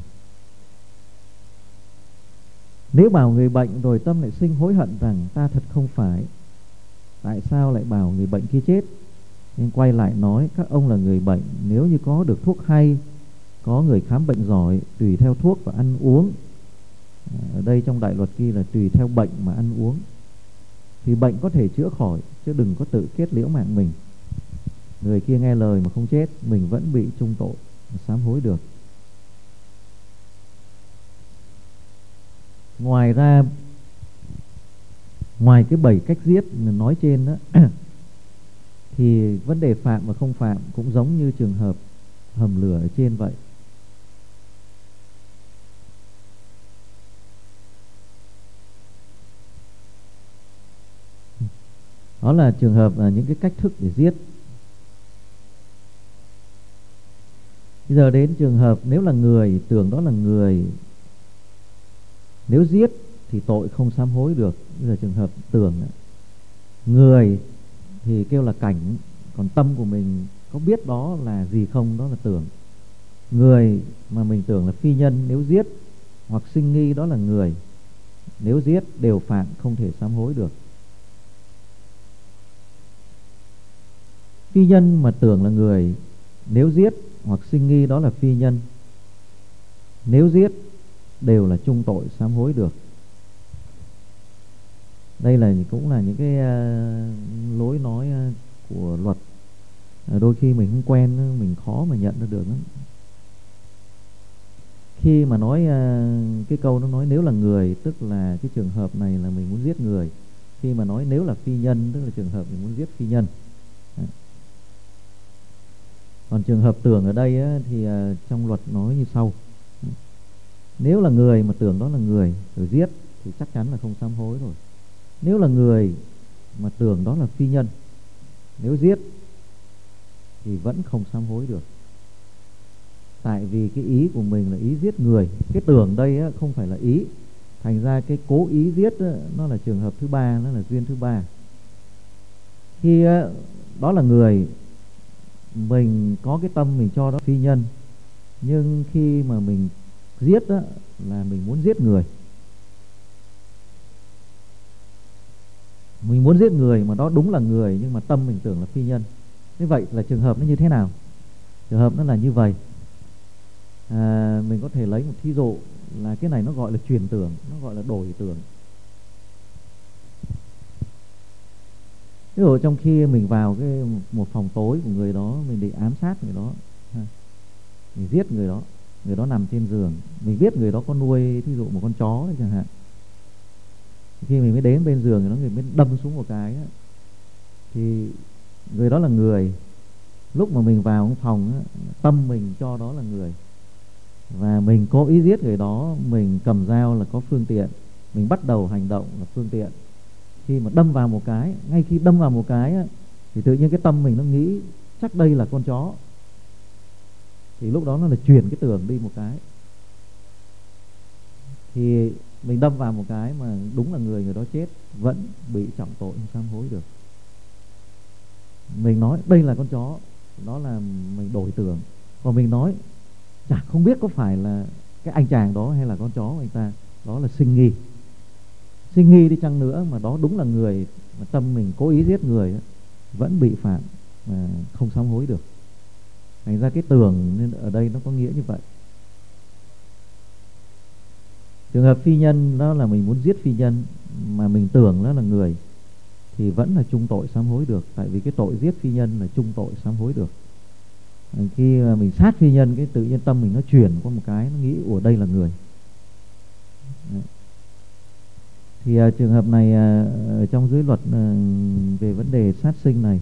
Nếu bảo người bệnh rồi tâm lại sinh hối hận rằng: ta thật không phải, tại sao lại bảo người bệnh kia chết? Nên quay lại nói: các ông là người bệnh, nếu như có được thuốc hay, có người khám bệnh giỏi, tùy theo thuốc và ăn uống. Ở đây trong đại luật ghi là tùy theo bệnh mà ăn uống, thì bệnh có thể chữa khỏi, chứ đừng có tự kết liễu mạng mình. Người kia nghe lời mà không chết, mình vẫn bị chung tội sám hối được. Ngoài ra, ngoài cái 7 cách giết nói trên đó thì vấn đề phạm và không phạm cũng giống như trường hợp hầm lửa ở trên vậy. Đó là trường hợp là những cái cách thức để giết. Bây giờ đến trường hợp nếu là người, tưởng đó là người, nếu giết thì tội không sám hối được. Bây giờ trường hợp tưởng người thì kêu là cảnh, còn tâm của mình có biết đó là gì không, đó là tưởng. Người mà mình tưởng là phi nhân, nếu giết hoặc sinh nghi đó là người, nếu giết đều phạm không thể sám hối được. Phi nhân mà tưởng là người, nếu giết hoặc sinh nghi đó là phi nhân, nếu giết đều là chung tội sám hối được. Đây là cũng là những cái lối nói của luật. Đôi khi mình không quen, mình khó mà nhận ra được lắm. Khi mà nói cái câu nó nói nếu là người, tức là cái trường hợp này là mình muốn giết người. Khi mà nói nếu là phi nhân, tức là trường hợp mình muốn giết phi nhân. Còn trường hợp tưởng ở đây thì trong luật nói như sau: nếu là người mà tưởng đó là người rồi giết thì chắc chắn là không sám hối rồi. Nếu là người mà tưởng đó là phi nhân, nếu giết thì vẫn không sám hối được. Tại vì cái ý của mình là ý giết người, cái tưởng đây không phải là ý. Thành ra cái cố ý giết nó là trường hợp thứ ba, nó là duyên thứ ba. Khi đó là người, mình có cái tâm mình cho đó phi nhân, nhưng khi mà mình giết là mình muốn giết người. Mình muốn giết người mà đó đúng là người, nhưng mà tâm mình tưởng là phi nhân. Như vậy là trường hợp nó như thế nào? Trường hợp nó là như vậy. Mình có thể lấy một thí dụ là cái này nó gọi là truyền tưởng, nó gọi là đổi tưởng. Ví dụ trong khi mình vào một phòng tối của người đó, mình định ám sát người đó, mình giết người đó nằm trên giường, mình biết người đó có nuôi thí dụ một con chó đấy chẳng hạn. Khi mình mới đến bên giường người mới đâm xuống một cái á, thì người đó là người. Lúc mà mình vào trong phòng á, tâm mình cho đó là người, và mình cố ý giết người đó, mình cầm dao là có phương tiện, mình bắt đầu hành động là phương tiện. Khi mà đâm vào một cái, ngay khi đâm vào một cái á, thì tự nhiên cái tâm mình nó nghĩ chắc đây là con chó, thì lúc đó nó là chuyển cái tưởng đi một cái. Thì mình đâm vào một cái mà đúng là người đó chết, vẫn bị trọng tội không sám hối được. Mình nói đây là con chó, đó là mình đổi tưởng. Còn mình nói chả không biết có phải là cái anh chàng đó hay là con chó của anh ta, đó là sinh nghi. Sinh nghi đi chăng nữa mà đó đúng là người, mà tâm mình cố ý giết người vẫn bị phạm mà không sám hối được. Thành ra cái tưởng nên ở đây nó có nghĩa như vậy. Trường hợp phi nhân đó là mình muốn giết phi nhân mà mình tưởng đó là người, thì vẫn là chung tội sám hối được, tại vì cái tội giết phi nhân là chung tội sám hối được. Khi mà mình sát phi nhân, cái tự nhiên tâm mình nó chuyển qua một cái, nó nghĩ ủa đây là người. Đấy. Thì trường hợp này trong giới luật về vấn đề sát sinh này,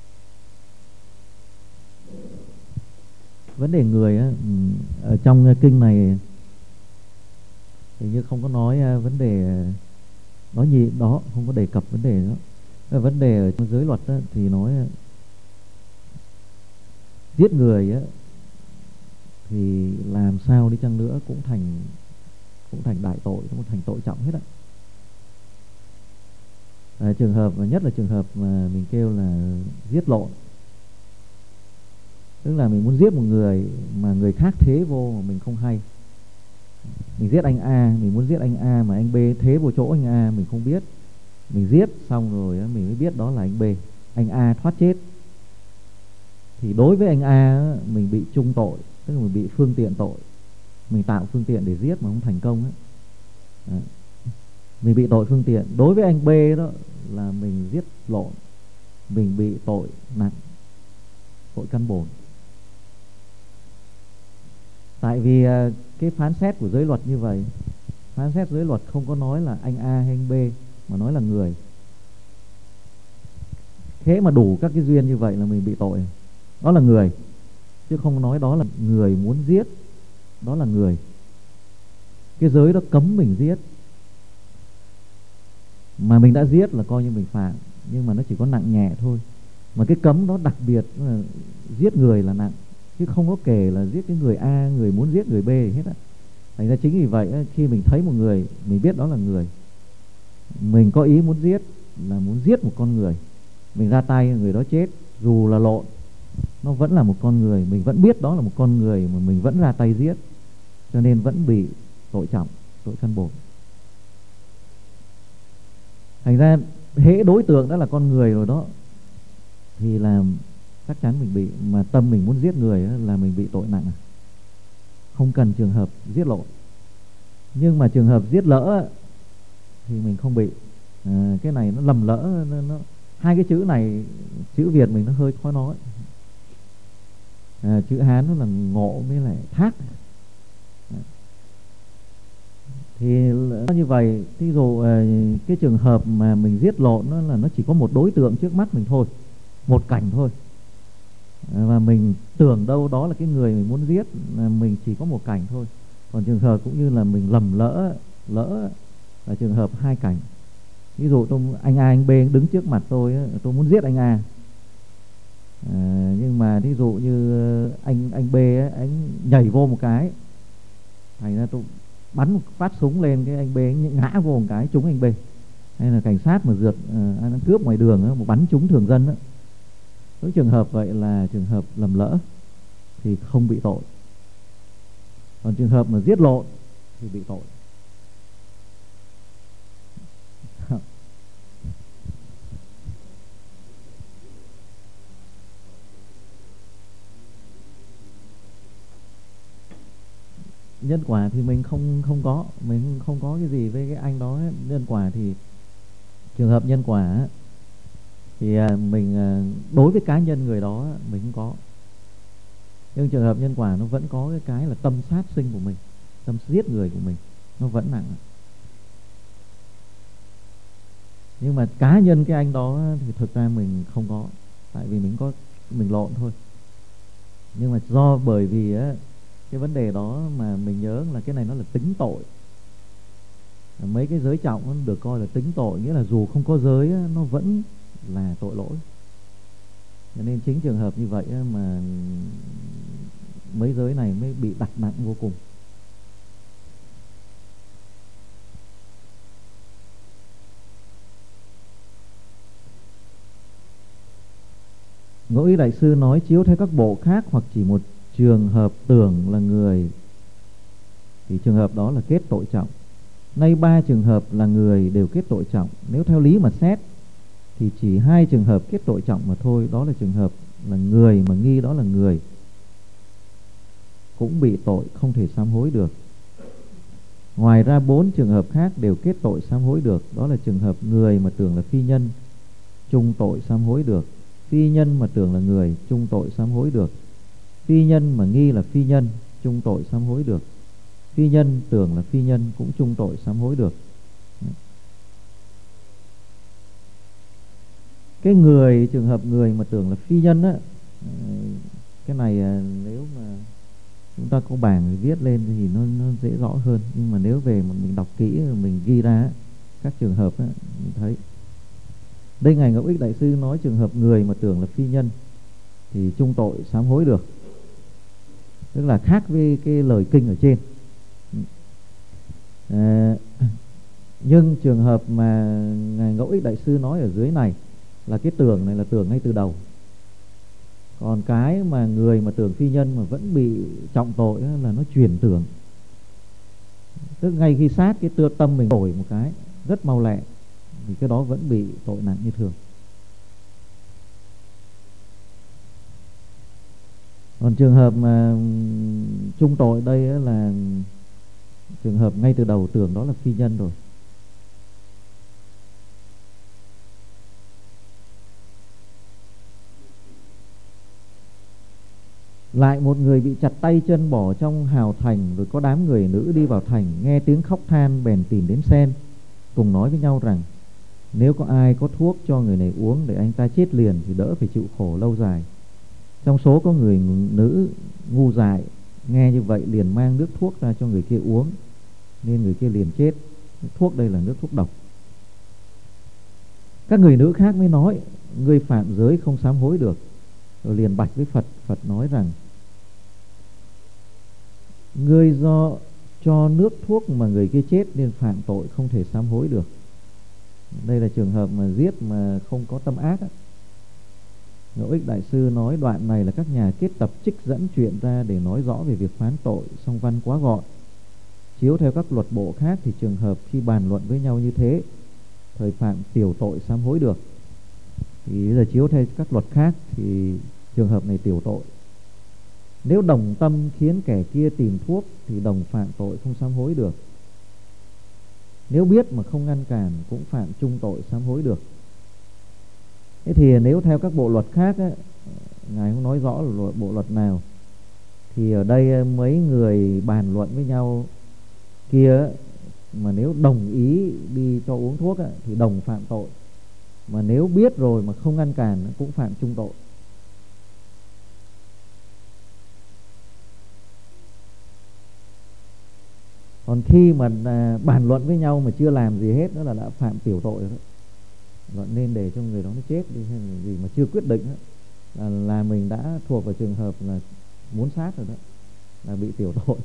vấn đề người ở trong kinh này thì như không có nói vấn đề nói gì đó, không có đề cập vấn đề đó. Cái vấn đề ở trong giới luật thì nói giết người thì làm sao đi chăng nữa cũng thành đại tội, cũng thành tội trọng hết á. Trường hợp nhất là trường hợp mà mình kêu là giết lộn, tức là mình muốn giết một người mà người khác thế vô mà mình không hay. Mình giết anh A, mình muốn giết anh A mà anh B thế vô chỗ anh A mình không biết. Mình giết xong rồi mình mới biết đó là anh B. Anh A thoát chết. Thì đối với anh A mình bị chung tội, tức là mình bị phương tiện tội. Mình tạo phương tiện để giết mà không thành công ấy. Mình bị tội phương tiện. Đối với anh B đó là mình giết lộn, mình bị tội nặng, tội căn bổn. Tại vì cái phán xét của giới luật như vậy, phán xét giới luật không có nói là anh A hay anh B, mà nói là người. Thế mà đủ các cái duyên như vậy là mình bị tội, đó là người, chứ không nói đó là người muốn giết, đó là người. Cái giới đó cấm mình giết, mà mình đã giết là coi như mình phạm, nhưng mà nó chỉ có nặng nhẹ thôi. Mà cái cấm đó đặc biệt là giết người là nặng, chứ không có kể là giết cái người A, người muốn giết người B gì hết á. Thành ra chính vì vậy khi mình thấy một người, mình biết đó là người, mình có ý muốn giết là muốn giết một con người, mình ra tay người đó chết, dù là lộn, nó vẫn là một con người, mình vẫn biết đó là một con người mà mình vẫn ra tay giết, cho nên vẫn bị tội trọng, tội căn bổn. Thành ra hễ đối tượng đó là con người rồi đó thì là chắc chắn mình bị, mà tâm mình muốn giết người là mình bị tội nặng. Không cần trường hợp giết lộn. Nhưng mà trường hợp giết lỡ thì mình không bị. Cái này nó lầm lỡ, nó hai cái chữ này, chữ Việt mình nó hơi khó nói. Chữ Hán nó là ngộ với lại thác. Thì như vậy, thí dụ cái trường hợp mà mình giết lộn đó là nó chỉ có một đối tượng trước mắt mình thôi, một cảnh thôi, và mình tưởng đâu đó là cái người mình muốn giết, là mình chỉ có một cảnh thôi. Còn trường hợp cũng như là mình lầm lỡ là trường hợp hai cảnh. Ví dụ anh A anh B đứng trước mặt tôi muốn giết anh A, nhưng mà thí dụ như anh B anh nhảy vô một cái, thành ra tôi bắn một phát súng lên, cái anh B ngã vô một cái trúng anh B. Hay là cảnh sát mà rượt ăn cướp ngoài đường một bắn trúng thường dân đó. Với trường hợp vậy là trường hợp lầm lỡ thì không bị tội. Còn trường hợp mà giết lộn thì bị tội. Nhân quả thì mình mình không có cái gì với cái anh đó ấy. Nhân quả thì trường hợp nhân quả ấy, thì mình đối với cá nhân người đó mình không có, nhưng trường hợp nhân quả nó vẫn có cái là tâm sát sinh của mình, tâm giết người của mình nó vẫn nặng. Nhưng mà cá nhân cái anh đó thì thực ra mình không có, tại vì mình lộn thôi. Nhưng mà bởi vì á, cái vấn đề đó mà mình nhớ là cái này nó là tính tội. Mấy cái giới trọng nó được coi là tính tội, nghĩa là dù không có giới á, nó vẫn là tội lỗi. Cho nên chính trường hợp như vậy á, mà mấy giới này mới bị đặt nặng vô cùng. Ngẫu Ích Đại Sư nói chiếu theo các bộ khác hoặc chỉ một trường hợp tưởng là người thì trường hợp đó là kết tội trọng. Nay 3 trường hợp là người đều kết tội trọng. Nếu theo lý mà xét thì chỉ 2 trường hợp kết tội trọng mà thôi. Đó là trường hợp là người mà nghi đó là người cũng bị tội không thể sám hối được. Ngoài ra 4 trường hợp khác đều kết tội sám hối được. Đó là trường hợp người mà tưởng là phi nhân, chung tội sám hối được. Phi nhân mà tưởng là người, chung tội sám hối được. Phi nhân mà nghi là phi nhân, chung tội sám hối được. Phi nhân tưởng là phi nhân cũng chung tội sám hối được. Cái người, trường hợp người mà tưởng là phi nhân á, cái này nếu mà chúng ta có bảng viết lên thì nó dễ rõ hơn. Nhưng mà nếu về mà mình đọc kỹ, mình ghi ra các trường hợp á, mình thấy đây Ngài Ngẫu Ích Đại Sư nói trường hợp người mà tưởng là phi nhân thì chung tội sám hối được, tức là khác với cái lời kinh ở trên. Nhưng trường hợp mà Ngài Ngẫu Ích Đại Sư nói ở dưới này là cái tưởng này là tưởng ngay từ đầu. Còn cái mà người mà tưởng phi nhân mà vẫn bị trọng tội là nó chuyển tưởng, tức ngay khi sát cái tâm mình đổi một cái rất mau lẹ thì cái đó vẫn bị tội nặng như thường. Còn trường hợp mà chung tội đây là trường hợp ngay từ đầu tưởng đó là phi nhân rồi. Lại một người bị chặt tay chân bỏ trong hào thành, rồi có đám người nữ đi vào thành, nghe tiếng khóc than bèn tìm đến Sen, cùng nói với nhau rằng nếu có ai có thuốc cho người này uống để anh ta chết liền thì đỡ phải chịu khổ lâu dài. Trong số có người nữ ngu dại nghe như vậy liền mang nước thuốc ra cho người kia uống, nên người kia liền chết. Thuốc đây là nước thuốc độc. Các người nữ khác mới nói ngươi phạm giới không sám hối được, rồi liền bạch với Phật. Phật nói rằng ngươi do cho nước thuốc mà người kia chết nên phạm tội không thể sám hối được. Đây là trường hợp mà giết mà không có tâm ác á. Ngẫu Ích Đại Sư nói đoạn này là các nhà kết tập trích dẫn chuyện ra để nói rõ về việc phán tội, song văn quá gọn. Chiếu theo các luật bộ khác thì trường hợp khi bàn luận với nhau như thế, thời phạm tiểu tội sám hối được. Thì bây giờ chiếu theo các luật khác thì trường hợp này tiểu tội. Nếu đồng tâm khiến kẻ kia tìm thuốc thì đồng phạm tội không sám hối được. Nếu biết mà không ngăn cản cũng phạm chung tội sám hối được. Thế thì nếu theo các bộ luật khác á, Ngài không nói rõ là bộ luật nào, thì ở đây mấy người bàn luận với nhau kia mà nếu đồng ý đi cho uống thuốc á, thì đồng phạm tội. Mà nếu biết rồi mà không ngăn cản cũng phạm chung tội. Còn khi mà bàn luận với nhau mà chưa làm gì hết nữa là đã phạm tiểu tội rồi. Luận nên để cho người đó nó chết đi hay là gì mà chưa quyết định đó, là mình đã thuộc vào trường hợp là muốn sát rồi đó, là bị tiểu tội.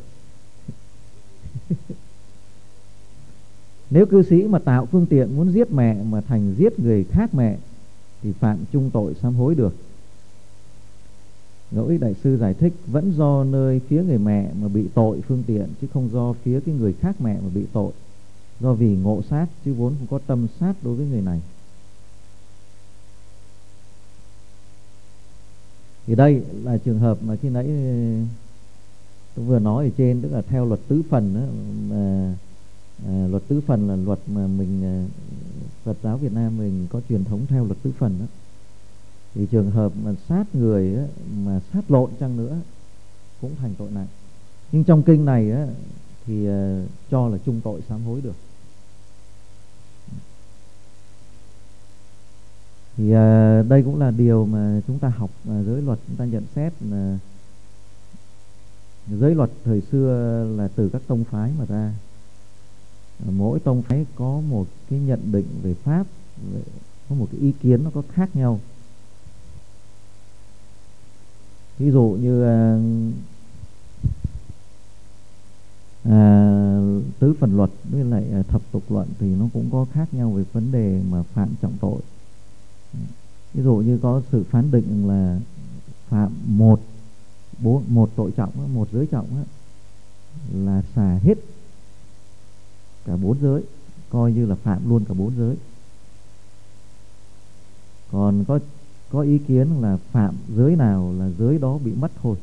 Nếu cư sĩ mà tạo phương tiện muốn giết mẹ mà thành giết người khác mẹ thì phạm chung tội sám hối được. Ngẫu Ích Đại Sư giải thích vẫn do nơi phía người mẹ mà bị tội phương tiện, chứ không do phía cái người khác mẹ mà bị tội, do vì ngộ sát chứ vốn không có tâm sát đối với người này. Thì đây là trường hợp mà khi nãy tôi vừa nói ở trên, tức là theo luật tứ phần đó, mà luật tứ phần là luật mà mình Phật giáo Việt Nam mình có truyền thống theo luật tứ phần đó. Thì trường hợp mà sát người á, mà sát lộn chăng nữa cũng thành tội nặng. Nhưng trong kinh này á, thì cho là chung tội sám hối được. Thì đây cũng là điều mà chúng ta học giới luật, chúng ta nhận xét là giới luật thời xưa là từ các tông phái mà ra. Mỗi tông phái có một cái nhận định về pháp, có một cái ý kiến nó có khác nhau. Ví dụ như tứ phần luật với lại thập tục luận thì nó cũng có khác nhau về vấn đề mà phạm trọng tội. Ví dụ như có sự phán định là phạm một tội trọng, một giới trọng là xả hết cả 4 giới, coi như là phạm luôn cả 4 giới. Còn có ý kiến là phạm giới nào là giới đó bị mất thôi.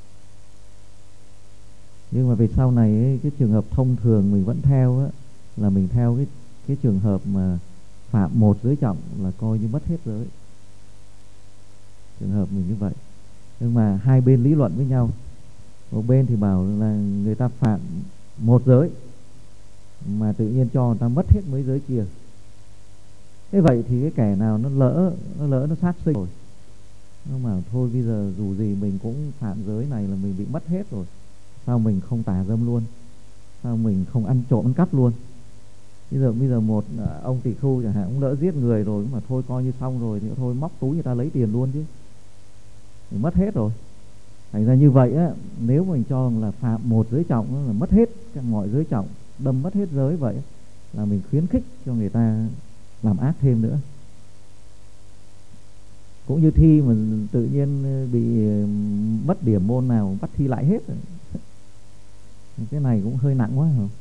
Nhưng mà về sau này ấy, cái trường hợp thông thường mình vẫn theo á, là mình theo cái trường hợp mà phạm một giới trọng là coi như mất hết giới. Trường hợp mình như vậy. Nhưng mà hai bên lý luận với nhau. Một bên thì bảo là người ta phạm một giới mà tự nhiên cho người ta mất hết mấy giới kia. Thế vậy thì cái kẻ nào nó lỡ nó sát sinh rồi, nó bảo thôi bây giờ dù gì mình cũng phạm giới này là mình bị mất hết rồi, sao mình không tà dâm luôn, sao mình không ăn trộm ăn cắp luôn. Bây giờ một ông tỷ khưu chẳng hạn, ông lỡ giết người rồi mà thôi coi như xong rồi thì thôi móc túi người ta lấy tiền luôn chứ, mình mất hết rồi. Thành ra như vậy á, nếu mình cho là phạm một giới trọng là mất hết mọi giới trọng, đâm mất hết giới, vậy là mình khuyến khích cho người ta làm ác thêm nữa. Cũng như thi mà tự nhiên bị mất điểm môn nào bắt thi lại hết rồi. Cái này cũng hơi nặng quá không?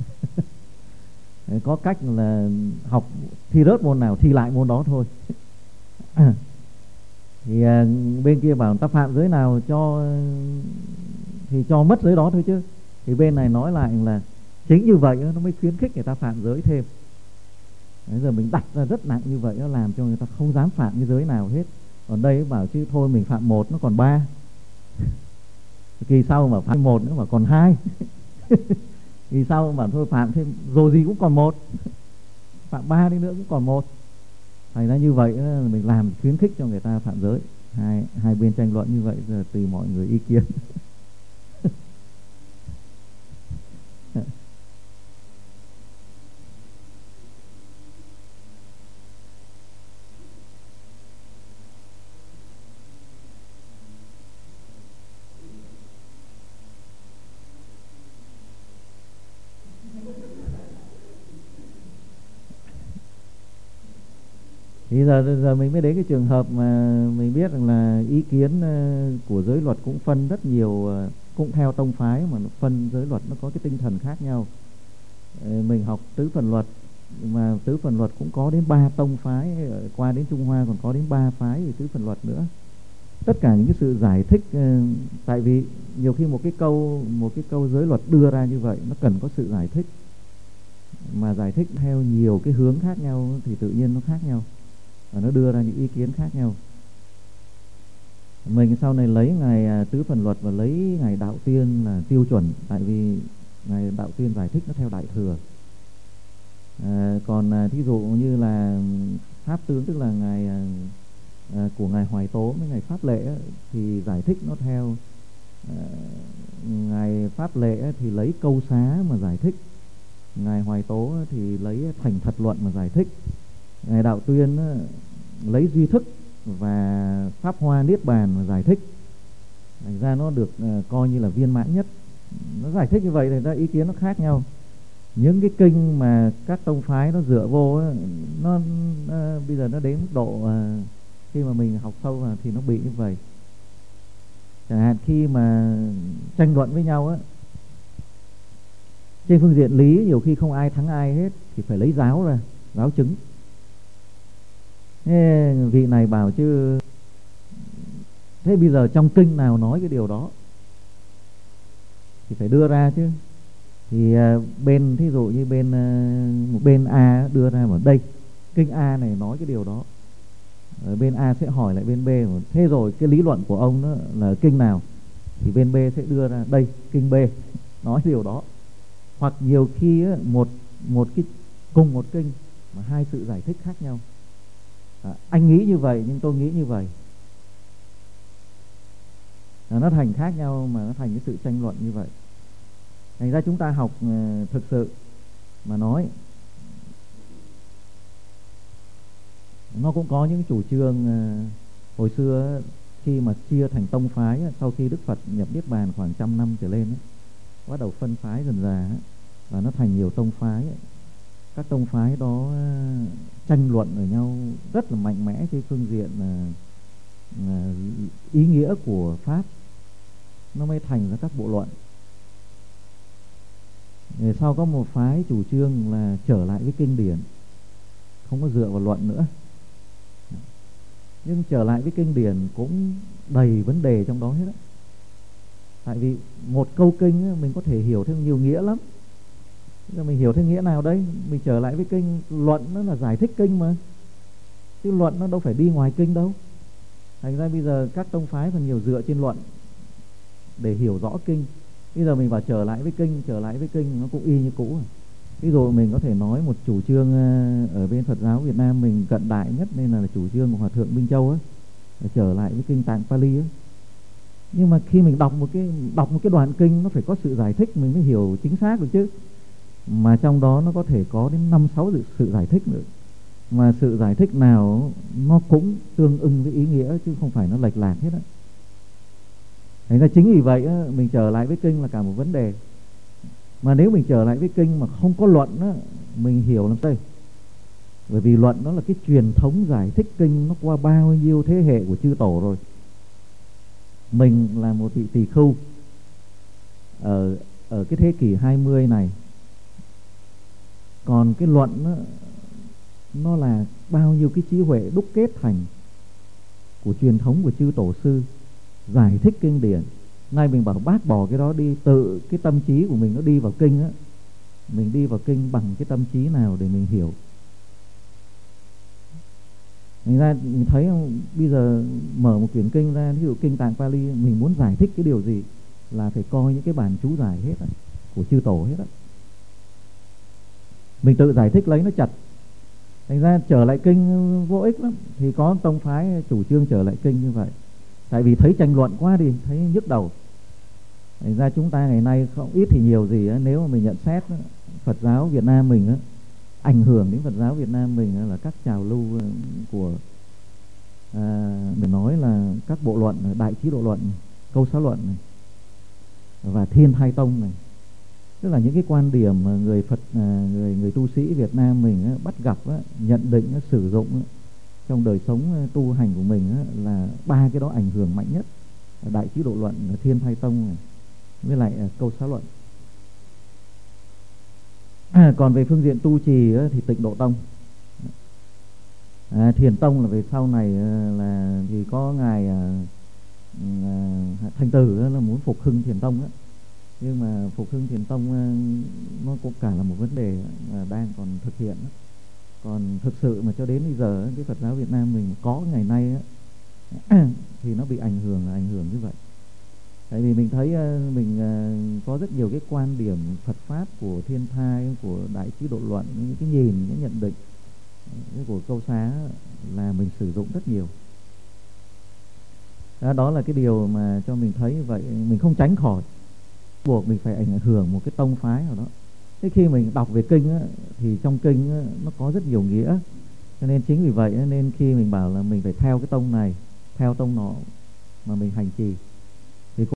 Có cách là học thi rớt môn nào thi lại môn đó thôi. Thì bên kia bảo ta phạm giới nào thì cho mất giới đó thôi chứ. Thì bên này nói lại là chính như vậy nó mới khuyến khích người ta phạm giới thêm. Bây giờ mình đặt ra rất nặng như vậy, nó làm cho người ta không dám phạm cái giới nào hết. Còn đây bảo chứ thôi mình phạm một nó còn 3, kỳ sau mà phạm một nữa mà còn 2, kỳ sau mà thôi phạm thêm rồi gì cũng còn 1, phạm 3 đi nữa cũng còn 1. Thành ra như vậy mình làm khuyến khích cho người ta phạm giới. Hai bên tranh luận như vậy, giờ tùy mọi người ý kiến. Thì giờ mình mới đến cái trường hợp mà mình biết rằng là ý kiến của giới luật cũng phân rất nhiều, cũng theo tông phái mà nó phân giới luật nó có cái tinh thần khác nhau. Mình học tứ phần luật mà tứ phần luật cũng có đến 3 tông phái, qua đến Trung Hoa còn có đến 3 phái về tứ phần luật nữa. Tất cả những cái sự giải thích, tại vì nhiều khi một cái câu giới luật đưa ra như vậy nó cần có sự giải thích, mà giải thích theo nhiều cái hướng khác nhau thì tự nhiên nó khác nhau và nó đưa ra những ý kiến khác nhau. Mình sau này lấy ngài tứ phần luật và lấy ngài Đạo Tiên là tiêu chuẩn, tại vì ngài Đạo Tiên giải thích nó theo Đại Thừa. Còn thí dụ như là Pháp Tướng, tức là ngài của ngài Hoài Tố với ngài Pháp Lệ thì giải thích nó theo ngài Pháp Lệ thì lấy câu xá mà giải thích, ngài Hoài Tố thì lấy thành thật luận mà giải thích, ngài Đạo Tuyên lấy duy thức và pháp hoa niết bàn mà giải thích. Thành ra nó được coi như là viên mãn nhất. Nó giải thích như vậy thì ra ý kiến nó khác nhau. Những cái kinh mà các tông phái nó dựa vô nó bây giờ nó đến mức độ khi mà mình học sâu vào thì nó bị như vậy. Chẳng hạn khi mà tranh luận với nhau trên phương diện lý nhiều khi không ai thắng ai hết thì phải lấy giáo ra, giáo chứng. Thế vị này bảo chứ thế bây giờ trong kinh nào nói cái điều đó? thì phải đưa ra chứ. Thì bên thí dụ như một bên A đưa ra vào đây kinh A này nói cái điều đó, ở bên A sẽ hỏi lại bên B, thế rồi cái lý luận của ông đó là kinh nào, thì bên B sẽ đưa ra đây kinh B nói điều đó. Hoặc nhiều khi á, một cái cùng một kinh mà hai sự giải thích khác nhau. Anh nghĩ như vậy nhưng tôi nghĩ như vậy, nó thành khác nhau, mà nó thành cái sự tranh luận như vậy. Thành ra chúng ta học thực sự mà nói, nó cũng có những chủ trương hồi xưa khi mà chia thành tông phái, sau khi Đức Phật nhập Niết Bàn khoảng 100 năm trở lên, bắt đầu phân phái dần dà và nó thành nhiều tông phái. Các tông phái đó tranh luận ở nhau rất là mạnh mẽ trên phương diện ý nghĩa của Pháp, nó mới thành ra các bộ luận. Rồi sau có một phái chủ trương là trở lại với kinh điển, không có dựa vào luận nữa. Nhưng trở lại với kinh điển cũng đầy vấn đề trong đó hết á. Tại vì một câu kinh á, mình có thể hiểu theo nhiều nghĩa lắm. Bây giờ mình hiểu theo nghĩa nào đấy? Mình trở lại với kinh, luận nó là giải thích kinh mà, chứ luận nó đâu phải đi ngoài kinh đâu. Thành ra bây giờ các tông phái phần nhiều dựa trên luận để hiểu rõ kinh. Bây giờ mình bảo trở lại với kinh nó cũng y như cũ. Ví dụ mình có thể nói một chủ trương ở bên Phật giáo Việt Nam mình cận đại nhất nên là chủ trương của Hòa thượng Minh Châu á, trở lại với kinh Tạng Pali á. Nhưng mà khi mình đọc một cái đoạn kinh, nó phải có sự giải thích mình mới hiểu chính xác được chứ. Mà trong đó nó có thể có đến 5-6 sự giải thích nữa, mà sự giải thích nào nó cũng tương ưng với ý nghĩa, chứ không phải nó lệch lạc hết á. Thành ra chính vì vậy á, mình trở lại với kinh là cả một vấn đề. Mà nếu mình trở lại với kinh mà không có luận á, mình hiểu làm sao? Bởi vì luận nó là cái truyền thống giải thích kinh, nó qua bao nhiêu thế hệ của chư tổ rồi. Mình là một vị tỳ khưu ở cái thế kỷ 20 này, còn cái luận á, nó là bao nhiêu cái trí huệ đúc kết thành của truyền thống của chư tổ sư giải thích kinh điển. Nay mình bảo bác bỏ cái đó đi, tự cái tâm trí của mình nó đi vào kinh á, mình đi vào kinh bằng cái tâm trí nào để mình hiểu. Thành ra mình thấy không, bây giờ mở một quyển kinh ra, ví dụ kinh Tạng Pali, mình muốn giải thích cái điều gì là phải coi những cái bản chú giải hết á, của chư tổ hết á. Mình tự giải thích lấy nó chặt. Thành ra trở lại kinh vô ích lắm. Thì có tông phái chủ trương trở lại kinh như vậy, tại vì thấy tranh luận quá đi, thấy nhức đầu. Thành ra chúng ta ngày nay không ít thì nhiều gì á, nếu mà mình nhận xét á, Phật giáo Việt Nam mình á, ảnh hưởng đến Phật giáo Việt Nam mình á, là các trào lưu của mình nói là các bộ luận, Đại Trí Độ Luận, Câu Xá Luận này, và Thiên Thai Tông này. Tức là những cái quan điểm mà người Phật, người tu sĩ Việt Nam mình á, bắt gặp á, nhận định á, sử dụng á, trong đời sống tu hành của mình á, là ba cái đó ảnh hưởng mạnh nhất: Đại Trí Độ Luận, Thiên Thai Tông này, với lại Câu Xá Luận. Còn về phương diện tu trì á, thì Tịnh Độ Tông, Thiền Tông là về sau này là thì có ngài Thanh Từ là muốn phục hưng Thiền Tông á. Nhưng mà phục hưng Thiền Tông nó cũng cả là một vấn đề mà đang còn thực hiện. Còn thực sự mà cho đến bây giờ cái Phật giáo Việt Nam mình có ngày nay thì nó bị ảnh hưởng như vậy. Tại vì mình thấy mình có rất nhiều cái quan điểm Phật Pháp của Thiên Thai, của Đại Trí Độ Luận, những cái nhìn, những nhận định của Câu Xá là mình sử dụng rất nhiều. Đó là cái điều mà cho mình thấy vậy, mình không tránh khỏi, buộc mình phải ảnh hưởng một cái tông phái nào đó. Thế khi mình đọc về kinh á, thì trong kinh á, nó có rất nhiều nghĩa, cho nên chính vì vậy nên khi mình bảo là mình phải theo cái tông này, theo tông nọ mà mình hành trì